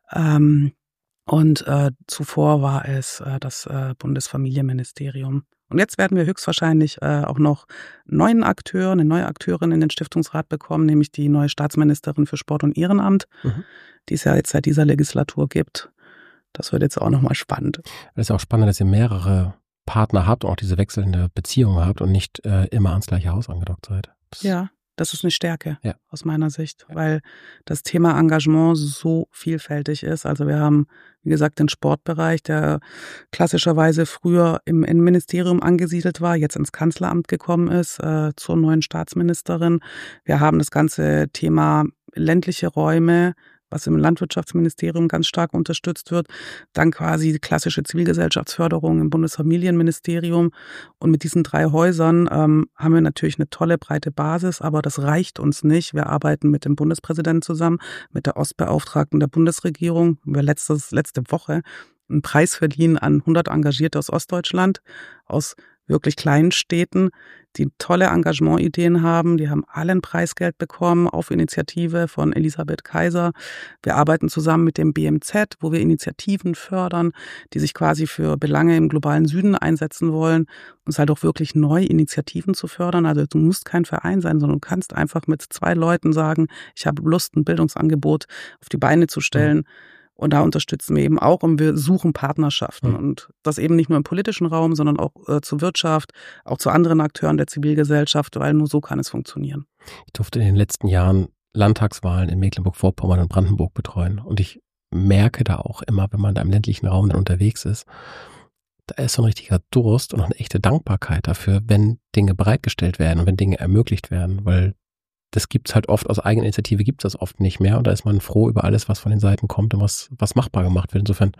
Und zuvor war es das Bundesfamilienministerium. Und jetzt werden wir höchstwahrscheinlich auch noch eine neue Akteurin in den Stiftungsrat bekommen, nämlich die neue Staatsministerin für Sport und Ehrenamt, die es ja jetzt seit dieser Legislatur gibt. Das wird jetzt auch nochmal spannend. Es ist auch spannend, dass ihr mehrere Partner habt und auch diese wechselnde Beziehung habt und nicht immer ans gleiche Haus angedockt seid. Das ist eine Stärke aus meiner Sicht, weil das Thema Engagement so vielfältig ist. Also wir haben, wie gesagt, den Sportbereich, der klassischerweise früher im Innenministerium angesiedelt war, jetzt ins Kanzleramt gekommen ist, zur neuen Staatsministerin. Wir haben das ganze Thema ländliche Räume, was im Landwirtschaftsministerium ganz stark unterstützt wird. Dann quasi die klassische Zivilgesellschaftsförderung im Bundesfamilienministerium. Und mit diesen 3 Häusern haben wir natürlich eine tolle, breite Basis, aber das reicht uns nicht. Wir arbeiten mit dem Bundespräsidenten zusammen, mit der Ostbeauftragten der Bundesregierung. Wir letzte Woche einen Preis verliehen an 100 Engagierte aus Ostdeutschland, aus wirklich kleinen Städten, die tolle Engagementideen haben. Die haben alle ein Preisgeld bekommen auf Initiative von Elisabeth Kaiser. Wir arbeiten zusammen mit dem BMZ, wo wir Initiativen fördern, die sich quasi für Belange im globalen Süden einsetzen wollen. Und es halt auch wirklich neue Initiativen zu fördern. Also du musst kein Verein sein, sondern du kannst einfach mit 2 Leuten sagen, ich habe Lust, ein Bildungsangebot auf die Beine zu stellen. Und da unterstützen wir eben auch und wir suchen Partnerschaften. Und das eben nicht nur im politischen Raum, sondern auch zur Wirtschaft, auch zu anderen Akteuren der Zivilgesellschaft, weil nur so kann es funktionieren. Ich durfte in den letzten Jahren Landtagswahlen in Mecklenburg-Vorpommern und Brandenburg betreuen. Und ich merke da auch immer, wenn man da im ländlichen Raum dann unterwegs ist, da ist so ein richtiger Durst und auch eine echte Dankbarkeit dafür, wenn Dinge bereitgestellt werden und wenn Dinge ermöglicht werden, weil das gibt's halt oft, aus eigener Initiative gibt's das oft nicht mehr und da ist man froh über alles, was von den Seiten kommt und was machbar gemacht wird. Insofern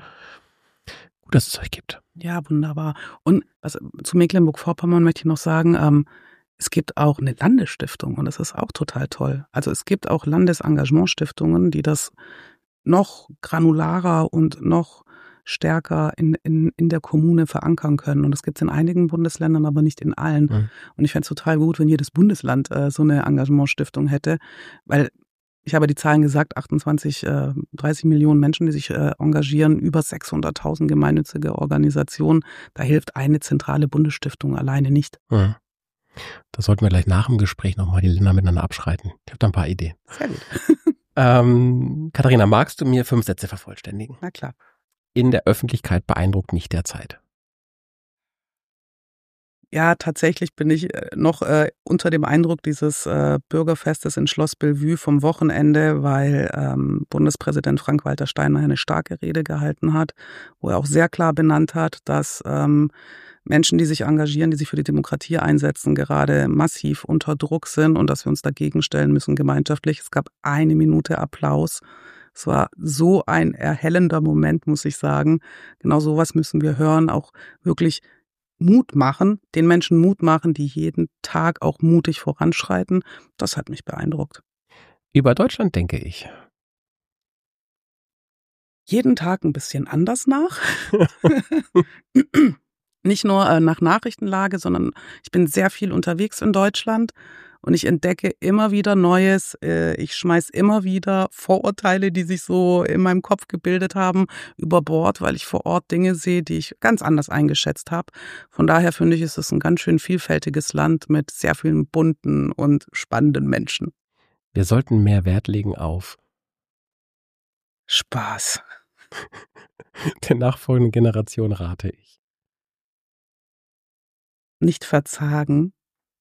gut, dass es euch gibt. Ja, wunderbar. Und zu Mecklenburg-Vorpommern möchte ich noch sagen, es gibt auch eine Landesstiftung und das ist auch total toll. Also es gibt auch Landesengagementstiftungen, die das noch granularer und noch stärker in der Kommune verankern können. Und das gibt es in einigen Bundesländern, aber nicht in allen. Und ich fände es total gut, wenn jedes Bundesland so eine Engagementstiftung hätte, weil ich habe die Zahlen gesagt, 30 Millionen Menschen, die sich engagieren, über 600.000 gemeinnützige Organisationen. Da hilft eine zentrale Bundesstiftung alleine nicht. Da sollten wir gleich nach dem Gespräch nochmal die Länder miteinander abschreiten. Ich habe da ein paar Ideen. Sehr gut. Katharina, magst du mir 5 Sätze vervollständigen? Na klar. In der Öffentlichkeit beeindruckt mich derzeit. Ja, tatsächlich bin ich noch unter dem Eindruck dieses Bürgerfestes in Schloss Bellevue vom Wochenende, weil Bundespräsident Frank-Walter Steinmeier eine starke Rede gehalten hat, wo er auch sehr klar benannt hat, dass Menschen, die sich engagieren, die sich für die Demokratie einsetzen, gerade massiv unter Druck sind und dass wir uns dagegen stellen müssen gemeinschaftlich. Es gab 1 Minute Applaus. Es war so ein erhellender Moment, muss ich sagen. Genau sowas müssen wir hören, auch wirklich Mut machen, den Menschen Mut machen, die jeden Tag auch mutig voranschreiten. Das hat mich beeindruckt. Über Deutschland denke ich. Jeden Tag ein bisschen anders nach. Nicht nur nach Nachrichtenlage, sondern ich bin sehr viel unterwegs in Deutschland und ich entdecke immer wieder Neues. Ich schmeiß immer wieder Vorurteile, die sich so in meinem Kopf gebildet haben, über Bord, weil ich vor Ort Dinge sehe, die ich ganz anders eingeschätzt habe. Von daher finde ich, ist es ein ganz schön vielfältiges Land mit sehr vielen bunten und spannenden Menschen. Wir sollten mehr Wert legen auf Spaß. Der nachfolgenden Generation rate ich. Nicht verzagen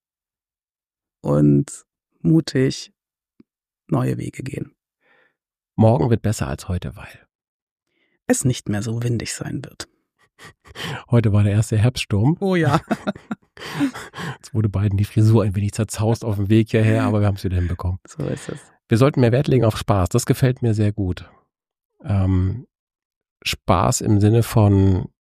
und mutig neue Wege gehen. Morgen wird besser als heute, weil es nicht mehr so windig sein wird. Heute war der erste Herbststurm. Oh ja. Jetzt wurde beiden die Frisur ein wenig zerzaust auf dem Weg hierher, aber wir haben es wieder hinbekommen. So ist es. Wir sollten mehr Wert legen auf Spaß. Das gefällt mir sehr gut. Spaß im Sinne von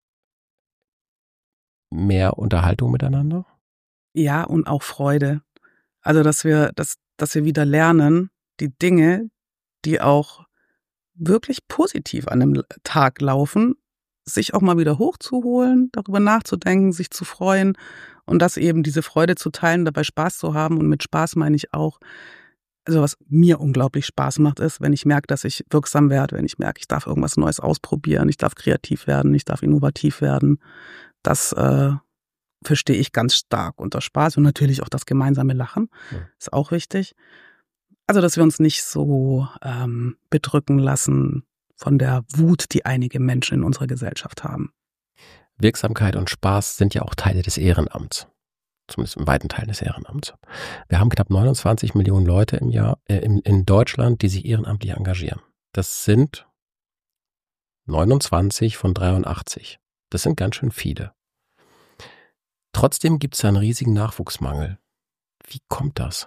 mehr Unterhaltung miteinander? Ja, und auch Freude. Also, dass wir wieder lernen, die Dinge, die auch wirklich positiv an einem Tag laufen, sich auch mal wieder hochzuholen, darüber nachzudenken, sich zu freuen und das eben diese Freude zu teilen, dabei Spaß zu haben. Und mit Spaß meine ich auch, also was mir unglaublich Spaß macht, ist, wenn ich merke, dass ich wirksam werde, wenn ich merke, ich darf irgendwas Neues ausprobieren, ich darf kreativ werden, ich darf innovativ werden. Das verstehe ich ganz stark unter Spaß und natürlich auch das gemeinsame Lachen ist auch wichtig. Also, dass wir uns nicht so bedrücken lassen von der Wut, die einige Menschen in unserer Gesellschaft haben. Wirksamkeit und Spaß sind ja auch Teile des Ehrenamts. Zumindest in weiten Teilen des Ehrenamts. Wir haben knapp 29 Millionen Leute im Jahr in Deutschland, die sich ehrenamtlich engagieren. Das sind 29 von 83. Das sind ganz schön viele. Trotzdem gibt es einen riesigen Nachwuchsmangel. Wie kommt das?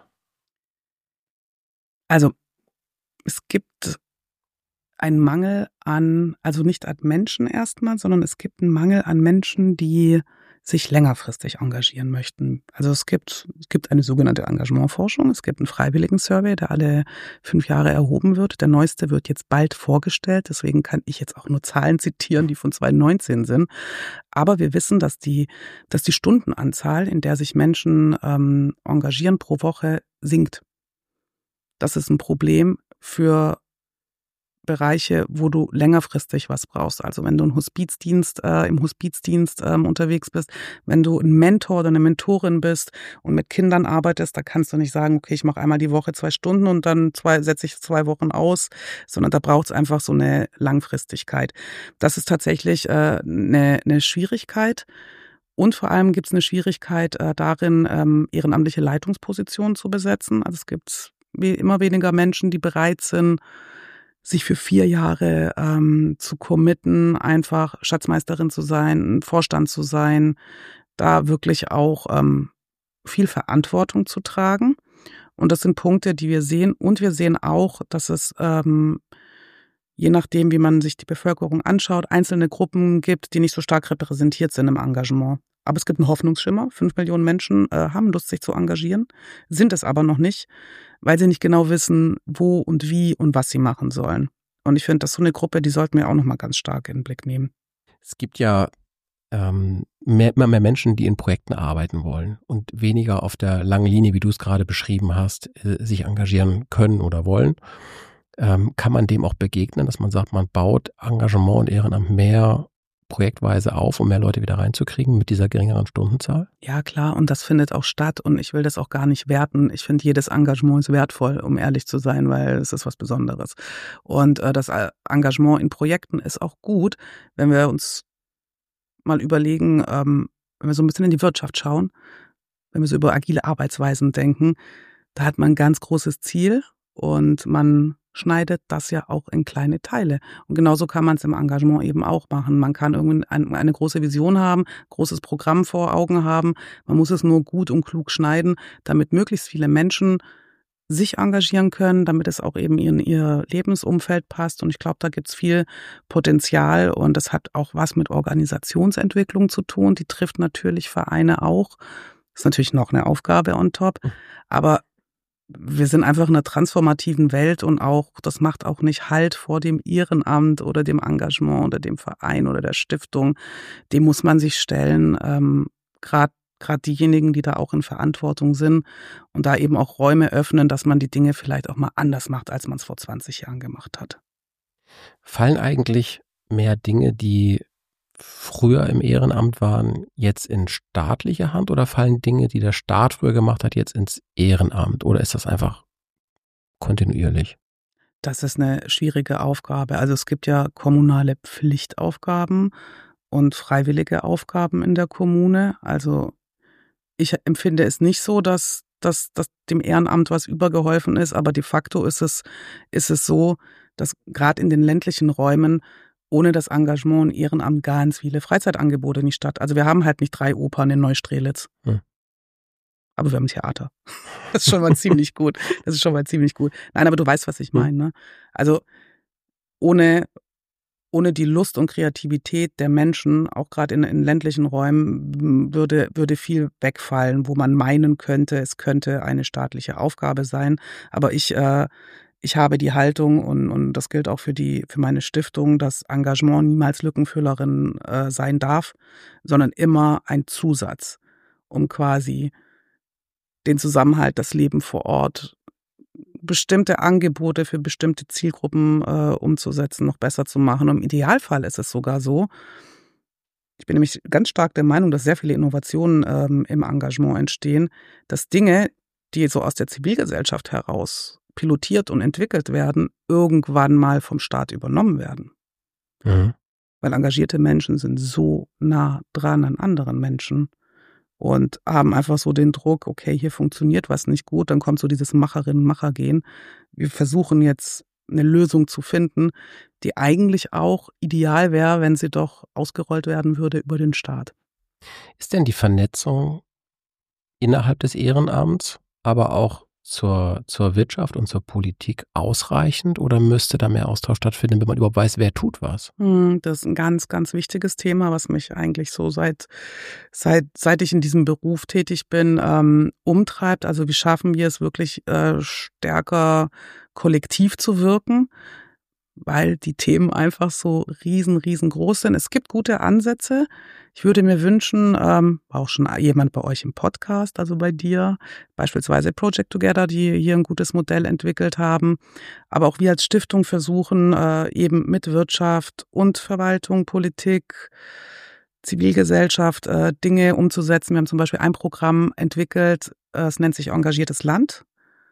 Also es gibt einen Mangel an, also nicht an Menschen erstmal, sondern es gibt einen Mangel an Menschen, die sich längerfristig engagieren möchten. Also es gibt eine sogenannte Engagementforschung, es gibt einen Freiwilligen-Survey, der alle 5 Jahre erhoben wird. Der neueste wird jetzt bald vorgestellt, deswegen kann ich jetzt auch nur Zahlen zitieren, die von 2019 sind. Aber wir wissen, dass die Stundenanzahl, in der sich Menschen engagieren pro Woche, sinkt. Das ist ein Problem für Bereiche, wo du längerfristig was brauchst. Also wenn du im Hospizdienst unterwegs bist, wenn du ein Mentor oder eine Mentorin bist und mit Kindern arbeitest, da kannst du nicht sagen, okay, ich mache einmal die Woche 2 Stunden und dann setze ich 2 Wochen aus, sondern da braucht es einfach so eine Langfristigkeit. Das ist tatsächlich eine Schwierigkeit. Und vor allem gibt es eine Schwierigkeit darin, ehrenamtliche Leitungspositionen zu besetzen. Also es gibt immer weniger Menschen, die bereit sind, sich für 4 Jahre zu committen, einfach Schatzmeisterin zu sein, Vorstand zu sein, da wirklich auch viel Verantwortung zu tragen. Und das sind Punkte, die wir sehen. Und wir sehen auch, dass es je nachdem, wie man sich die Bevölkerung anschaut, einzelne Gruppen gibt, die nicht so stark repräsentiert sind im Engagement. Aber es gibt einen Hoffnungsschimmer. 5 Millionen Menschen haben Lust, sich zu engagieren, sind es aber noch nicht, weil sie nicht genau wissen, wo und wie und was sie machen sollen. Und ich finde, das ist so eine Gruppe, die sollten wir auch noch mal ganz stark in den Blick nehmen. Es gibt ja immer mehr Menschen, die in Projekten arbeiten wollen und weniger auf der langen Linie, wie du es gerade beschrieben hast, sich engagieren können oder wollen. Kann man dem auch begegnen, dass man sagt, man baut Engagement und Ehrenamt mehr projektweise auf, um mehr Leute wieder reinzukriegen mit dieser geringeren Stundenzahl? Ja, klar, und das findet auch statt und ich will das auch gar nicht werten. Ich finde, jedes Engagement ist wertvoll, um ehrlich zu sein, weil es ist was Besonderes. Und das Engagement in Projekten ist auch gut, wenn wir uns mal überlegen, wenn wir so ein bisschen in die Wirtschaft schauen, wenn wir so über agile Arbeitsweisen denken, da hat man ein ganz großes Ziel und man schneidet das ja auch in kleine Teile. Und genauso kann man es im Engagement eben auch machen. Man kann irgendwie eine große Vision haben, großes Programm vor Augen haben. Man muss es nur gut und klug schneiden, damit möglichst viele Menschen sich engagieren können, damit es auch eben in ihr Lebensumfeld passt. Und ich glaube, da gibt es viel Potenzial und das hat auch was mit Organisationsentwicklung zu tun. Die trifft natürlich Vereine auch. Das ist natürlich noch eine Aufgabe on top. Aber wir sind einfach in einer transformativen Welt und auch, das macht auch nicht Halt vor dem Ehrenamt oder dem Engagement oder dem Verein oder der Stiftung. Dem muss man sich stellen, gerade diejenigen, die da auch in Verantwortung sind und da eben auch Räume öffnen, dass man die Dinge vielleicht auch mal anders macht, als man es vor 20 Jahren gemacht hat. Fallen eigentlich mehr Dinge, die früher im Ehrenamt waren, jetzt in staatliche Hand oder fallen Dinge, die der Staat früher gemacht hat, jetzt ins Ehrenamt? Oder ist das einfach kontinuierlich? Das ist eine schwierige Aufgabe. Also es gibt ja kommunale Pflichtaufgaben und freiwillige Aufgaben in der Kommune. Also ich empfinde es nicht so, dass dem Ehrenamt was übergeholfen ist, aber de facto ist es so, dass gerade in den ländlichen Räumen ohne das Engagement und Ehrenamt ganz viele Freizeitangebote nicht statt. Also wir haben halt nicht 3 Opern in Neustrelitz. Aber wir haben ein Theater. Das ist schon mal ziemlich gut. Nein, aber du weißt, was ich meine. Ne? Also ohne die Lust und Kreativität der Menschen, auch gerade in ländlichen Räumen, würde viel wegfallen, wo man meinen könnte, es könnte eine staatliche Aufgabe sein. Aber ich habe die Haltung und das gilt auch für meine Stiftung, dass Engagement niemals Lückenfüllerin sein darf, sondern immer ein Zusatz, um quasi den Zusammenhalt, das Leben vor Ort, bestimmte Angebote für bestimmte Zielgruppen umzusetzen, noch besser zu machen. Und im Idealfall ist es sogar so, ich bin nämlich ganz stark der Meinung, dass sehr viele Innovationen im Engagement entstehen, dass Dinge, die so aus der Zivilgesellschaft heraus pilotiert und entwickelt werden, irgendwann mal vom Staat übernommen werden. Mhm. Weil engagierte Menschen sind so nah dran an anderen Menschen und haben einfach so den Druck, okay, hier funktioniert was nicht gut, dann kommt so dieses Macherinnen-Macher-Gehen. Wir versuchen jetzt eine Lösung zu finden, die eigentlich auch ideal wäre, wenn sie doch ausgerollt werden würde über den Staat. Ist denn die Vernetzung innerhalb des Ehrenamts, aber auch zur Wirtschaft und zur Politik ausreichend oder müsste da mehr Austausch stattfinden, wenn man überhaupt weiß, wer tut was? Das ist ein ganz, ganz wichtiges Thema, was mich eigentlich so seit ich in diesem Beruf tätig bin, umtreibt. Also wie schaffen wir es wirklich stärker kollektiv zu wirken, weil die Themen einfach so riesengroß sind. Es gibt gute Ansätze. Ich würde mir wünschen, auch schon jemand bei euch im Podcast, also bei dir, beispielsweise Project Together, die hier ein gutes Modell entwickelt haben, aber auch wir als Stiftung versuchen, eben mit Wirtschaft und Verwaltung, Politik, Zivilgesellschaft Dinge umzusetzen. Wir haben zum Beispiel ein Programm entwickelt, es nennt sich Engagiertes Land.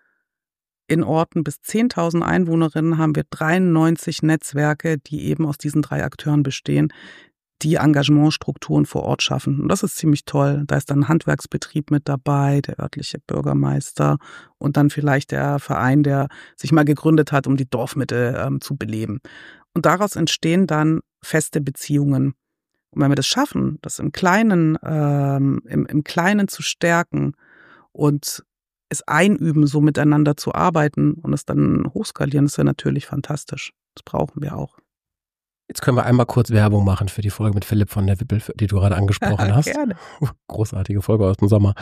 In Orten bis 10.000 Einwohnerinnen haben wir 93 Netzwerke, die eben aus diesen 3 Akteuren bestehen, die Engagementstrukturen vor Ort schaffen. Und das ist ziemlich toll. Da ist dann ein Handwerksbetrieb mit dabei, der örtliche Bürgermeister und dann vielleicht der Verein, der sich mal gegründet hat, um die Dorfmitte zu beleben. Und daraus entstehen dann feste Beziehungen. Und wenn wir das schaffen, das im Kleinen zu stärken und es einüben, so miteinander zu arbeiten und es dann hochskalieren, ist ja natürlich fantastisch. Das brauchen wir auch. Jetzt können wir einmal kurz Werbung machen für die Folge mit Philipp von der Wippel, die du gerade angesprochen hast. Gerne. Großartige Folge aus dem Sommer.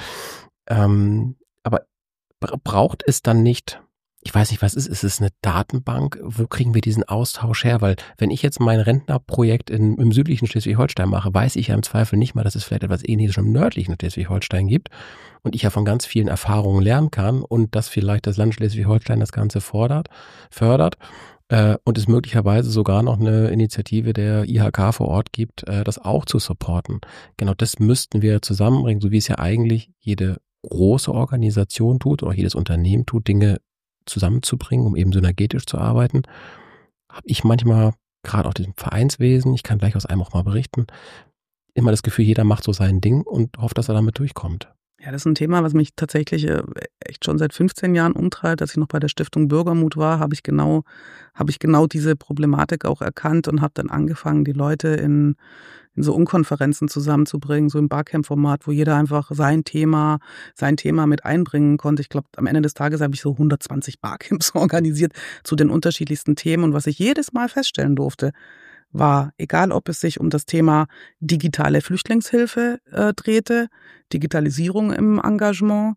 Aber braucht es dann nicht, ich weiß nicht, was ist es eine Datenbank? Wo kriegen wir diesen Austausch her? Weil wenn ich jetzt mein Rentnerprojekt im südlichen Schleswig-Holstein mache, weiß ich ja im Zweifel nicht mal, dass es vielleicht etwas Ähnliches schon im nördlichen Schleswig-Holstein gibt und ich ja von ganz vielen Erfahrungen lernen kann und dass vielleicht das Land Schleswig-Holstein das Ganze fördert. und es möglicherweise sogar noch eine Initiative der IHK vor Ort gibt, das auch zu supporten. Genau das müssten wir zusammenbringen, so wie es ja eigentlich jede große Organisation tut oder jedes Unternehmen tut, Dinge zusammenzubringen, um eben synergetisch zu arbeiten. Habe ich manchmal, gerade auch diesem Vereinswesen, ich kann gleich aus einem auch mal berichten, immer das Gefühl, jeder macht so sein Ding und hofft, dass er damit durchkommt. Ja, das ist ein Thema, was mich tatsächlich echt schon seit 15 Jahren umtreibt. Als ich noch bei der Stiftung Bürgermut war, habe ich genau diese Problematik auch erkannt und habe dann angefangen, die Leute in so Unkonferenzen zusammenzubringen, so im Barcamp-Format, wo jeder einfach sein Thema mit einbringen konnte. Ich glaube, am Ende des Tages habe ich so 120 Barcamps organisiert zu den unterschiedlichsten Themen. Und was ich jedes Mal feststellen durfte, war, egal ob es sich um das Thema digitale Flüchtlingshilfe drehte, Digitalisierung im Engagement,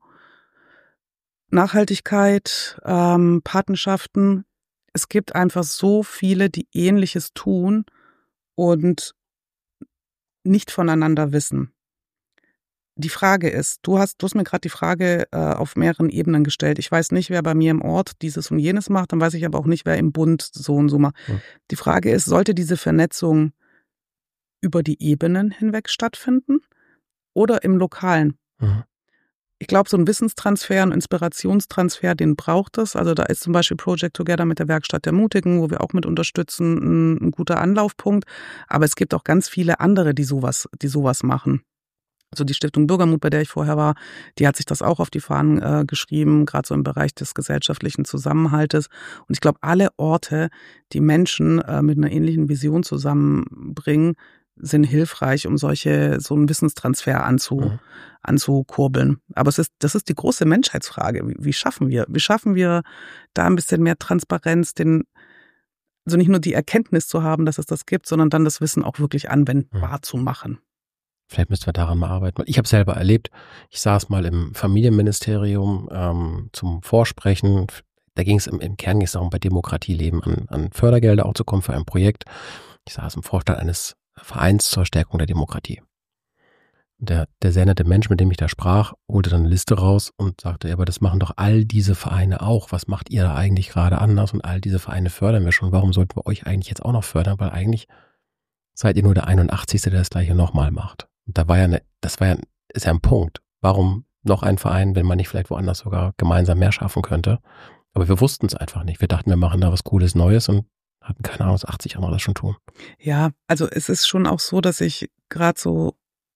Nachhaltigkeit, Patenschaften. Es gibt einfach so viele, die Ähnliches tun und nicht voneinander wissen. Die Frage ist, du hast mir gerade die Frage auf mehreren Ebenen gestellt. Ich weiß nicht, wer bei mir im Ort dieses und jenes macht, dann weiß ich aber auch nicht, wer im Bund so und so macht. Ja. Die Frage ist, sollte diese Vernetzung über die Ebenen hinweg stattfinden oder im Lokalen? Mhm. Ich glaube, so ein Wissenstransfer, ein Inspirationstransfer, den braucht es. Also da ist zum Beispiel Project Together mit der Werkstatt der Mutigen, wo wir auch mit unterstützen, ein guter Anlaufpunkt. Aber es gibt auch ganz viele andere, die sowas machen. Also die Stiftung Bürgermut, bei der ich vorher war, die hat sich das auch auf die Fahnen geschrieben, gerade so im Bereich des gesellschaftlichen Zusammenhaltes. Und ich glaube, alle Orte, die Menschen mit einer ähnlichen Vision zusammenbringen, sind hilfreich, um so einen Wissenstransfer anzukurbeln. Aber das ist die große Menschheitsfrage. Wie schaffen wir da ein bisschen mehr Transparenz, also nicht nur die Erkenntnis zu haben, dass es das gibt, sondern dann das Wissen auch wirklich anwendbar zu machen. Vielleicht müssen wir daran mal arbeiten. Ich habe selber erlebt, ich saß mal im Familienministerium zum Vorsprechen. Da ging es im Kern darum, bei Demokratie leben an Fördergelder auch zu kommen für ein Projekt. Ich saß im Vorstand eines Vereins zur Stärkung der Demokratie. Der sehr nette Mensch, mit dem ich da sprach, holte dann eine Liste raus und sagte, ja, aber das machen doch all diese Vereine auch. Was macht ihr da eigentlich gerade anders? Und all diese Vereine fördern wir schon. Warum sollten wir euch eigentlich jetzt auch noch fördern? Weil eigentlich seid ihr nur der 81., der das Gleiche nochmal macht. Und ist ja ein Punkt. Warum noch ein Verein, wenn man nicht vielleicht woanders sogar gemeinsam mehr schaffen könnte? Aber wir wussten es einfach nicht. Wir dachten, wir machen da was Cooles Neues und hatten keine Ahnung, dass 80 andere das schon tun. Ja, also es ist schon auch so, dass ich gerade so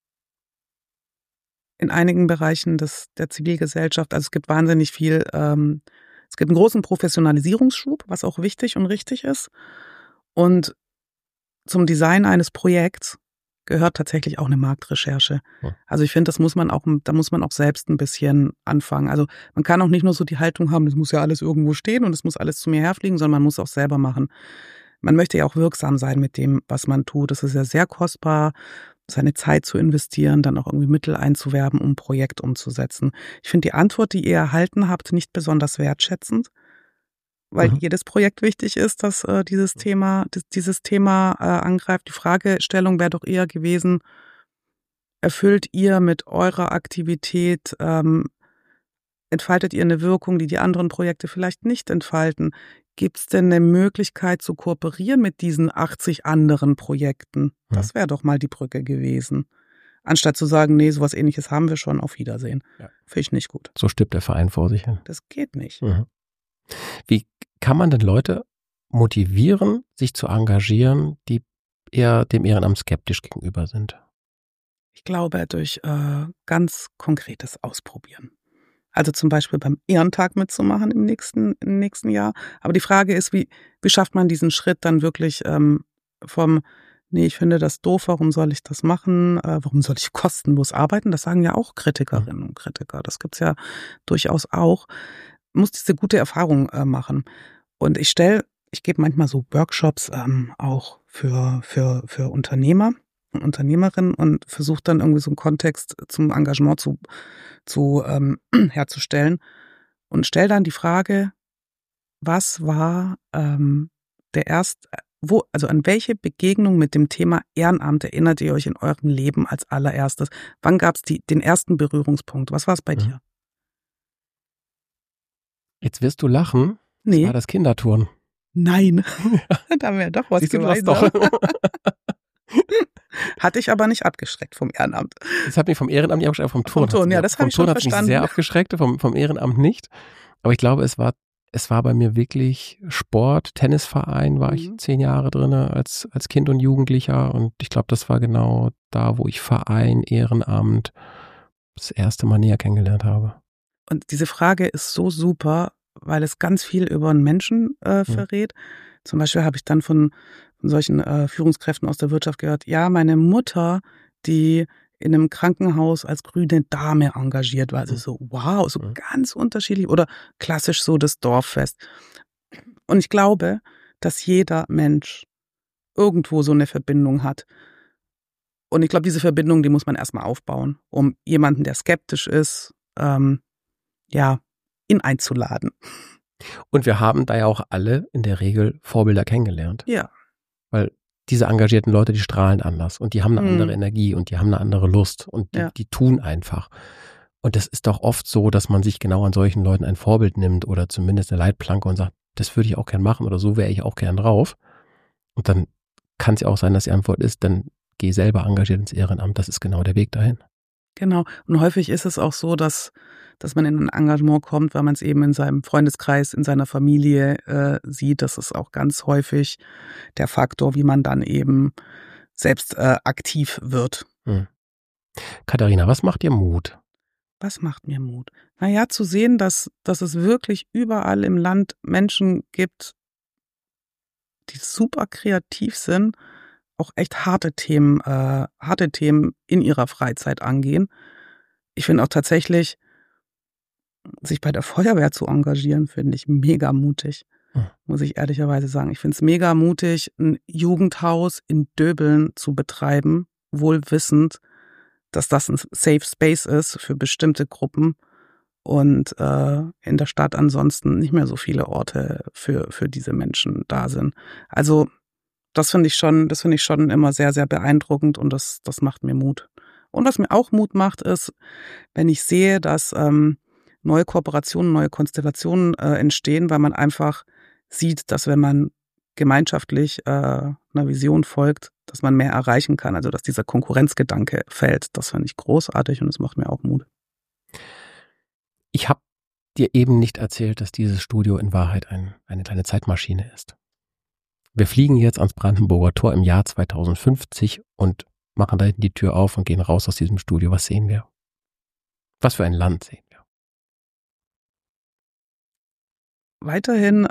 in einigen Bereichen der Zivilgesellschaft, also es gibt wahnsinnig viel, es gibt einen großen Professionalisierungsschub, was auch wichtig und richtig ist. Und zum Design eines Projekts gehört tatsächlich auch eine Marktrecherche. Ja. Also ich finde, da muss man auch selbst ein bisschen anfangen. Also man kann auch nicht nur so die Haltung haben, das muss ja alles irgendwo stehen und es muss alles zu mir herfliegen, sondern man muss auch selber machen. Man möchte ja auch wirksam sein mit dem, was man tut. Es ist ja sehr kostbar, seine Zeit zu investieren, dann auch irgendwie Mittel einzuwerben, um ein Projekt umzusetzen. Ich finde die Antwort, die ihr erhalten habt, nicht besonders wertschätzend, weil jedes Projekt wichtig ist, dass dieses Thema angreift. Die Fragestellung wäre doch eher gewesen, erfüllt ihr mit eurer Aktivität, entfaltet ihr eine Wirkung, die anderen Projekte vielleicht nicht entfalten? Gibt es denn eine Möglichkeit zu kooperieren mit diesen 80 anderen Projekten? Das wäre doch mal die Brücke gewesen. Anstatt zu sagen, nee, sowas Ähnliches haben wir schon, auf Wiedersehen. Ja. Finde ich nicht gut. So stirbt der Verein vor sich hin. Das geht nicht. Wie kann man denn Leute motivieren, sich zu engagieren, die eher dem Ehrenamt skeptisch gegenüber sind? Ich glaube, durch ganz konkretes Ausprobieren. Also zum Beispiel beim Ehrentag mitzumachen im nächsten Jahr. Aber die Frage ist, wie schafft man diesen Schritt dann wirklich nee, ich finde das doof, warum soll ich das machen? Warum soll ich kostenlos arbeiten? Das sagen ja auch Kritikerinnen und Kritiker. Das gibt's ja durchaus auch. Muss diese gute Erfahrung machen. Und ich gebe manchmal so Workshops auch für Unternehmer und Unternehmerinnen und versuche dann irgendwie so einen Kontext zum Engagement herzustellen und stelle dann die Frage, was war an welche Begegnung mit dem Thema Ehrenamt erinnert ihr euch in eurem Leben als allererstes? Wann gab es den ersten Berührungspunkt? Was war es bei dir? Jetzt wirst du lachen. Nee. Das war das Kinderturnen. Nein, da wäre doch was gemeinsam. Hatte ich aber nicht abgeschreckt vom Ehrenamt. Das hat mich vom Ehrenamt nicht abgeschreckt, vom Turn. Ja, das habe ich schon verstanden. Vom Turn hat mich sehr abgeschreckt, vom Ehrenamt nicht. Aber ich glaube, es war bei mir wirklich Sport, Tennisverein war ich 10 Jahre drin als Kind und Jugendlicher. Und ich glaube, das war genau da, wo ich Verein, Ehrenamt das erste Mal näher kennengelernt habe. Und diese Frage ist so super, weil es ganz viel über einen Menschen verrät. Zum Beispiel habe ich dann von solchen Führungskräften aus der Wirtschaft gehört, ja, meine Mutter, die in einem Krankenhaus als grüne Dame engagiert war. Also so, wow, so ganz unterschiedlich. Oder klassisch so das Dorffest. Und ich glaube, dass jeder Mensch irgendwo so eine Verbindung hat. Und ich glaube, diese Verbindung, die muss man erstmal aufbauen, um jemanden, der skeptisch ist, ihn einzuladen. Und wir haben da ja auch alle in der Regel Vorbilder kennengelernt. Ja. Weil diese engagierten Leute, die strahlen anders und die haben eine andere Energie und die haben eine andere Lust und die tun einfach. Und das ist doch oft so, dass man sich genau an solchen Leuten ein Vorbild nimmt oder zumindest eine Leitplanke und sagt, das würde ich auch gern machen oder so wäre ich auch gern drauf. Und dann kann es ja auch sein, dass die Antwort ist, dann geh selber engagiert ins Ehrenamt. Das ist genau der Weg dahin. Genau. Und häufig ist es auch so, dass man in ein Engagement kommt, weil man es eben in seinem Freundeskreis, in seiner Familie sieht. Das ist auch ganz häufig der Faktor, wie man dann eben selbst aktiv wird. Katharina, was macht dir Mut? Was macht mir Mut? Naja, zu sehen, dass es wirklich überall im Land Menschen gibt, die super kreativ sind, auch echt harte Themen in ihrer Freizeit angehen. Ich finde auch tatsächlich, sich bei der Feuerwehr zu engagieren, finde ich mega mutig, muss ich ehrlicherweise sagen. Ich finde es mega mutig, ein Jugendhaus in Döbeln zu betreiben, wohl wissend, dass das ein Safe Space ist für bestimmte Gruppen und in der Stadt ansonsten nicht mehr so viele Orte für diese Menschen da sind. Also das finde ich schon immer sehr, sehr beeindruckend und das macht mir Mut. Und was mir auch Mut macht, ist, wenn ich sehe, dass neue Kooperationen, neue Konstellationen entstehen, weil man einfach sieht, dass wenn man gemeinschaftlich einer Vision folgt, dass man mehr erreichen kann. Also dass dieser Konkurrenzgedanke fällt. Das finde ich großartig und das macht mir auch Mut. Ich habe dir eben nicht erzählt, dass dieses Studio in Wahrheit eine kleine Zeitmaschine ist. Wir fliegen jetzt ans Brandenburger Tor im Jahr 2050 und machen da hinten die Tür auf und gehen raus aus diesem Studio. Was sehen wir? Was für ein Land sehen wir? Weiterhin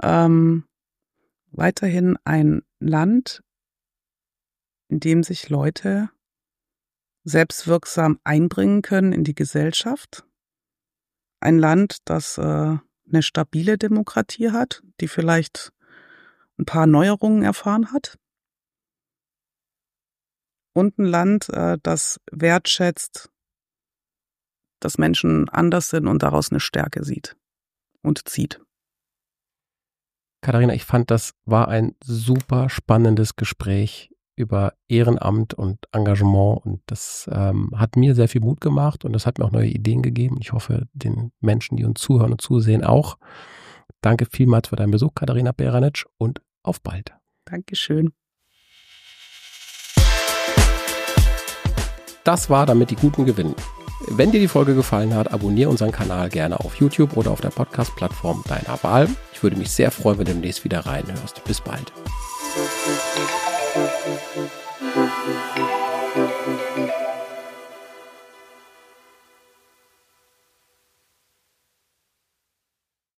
ein Land, in dem sich Leute selbstwirksam einbringen können in die Gesellschaft. Ein Land, das eine stabile Demokratie hat, die vielleicht ein paar Neuerungen erfahren hat. Und ein Land, das wertschätzt, dass Menschen anders sind und daraus eine Stärke sieht und zieht. Katharina, ich fand, das war ein super spannendes Gespräch über Ehrenamt und Engagement und das hat mir sehr viel Mut gemacht und das hat mir auch neue Ideen gegeben. Ich hoffe, den Menschen, die uns zuhören und zusehen, auch. Danke vielmals für deinen Besuch, Katharina Peranec, und auf bald. Dankeschön. Das war Damit die Guten gewinnen. Wenn dir die Folge gefallen hat, abonniere unseren Kanal gerne auf YouTube oder auf der Podcast-Plattform deiner Wahl. Ich würde mich sehr freuen, wenn du demnächst wieder reinhörst. Bis bald.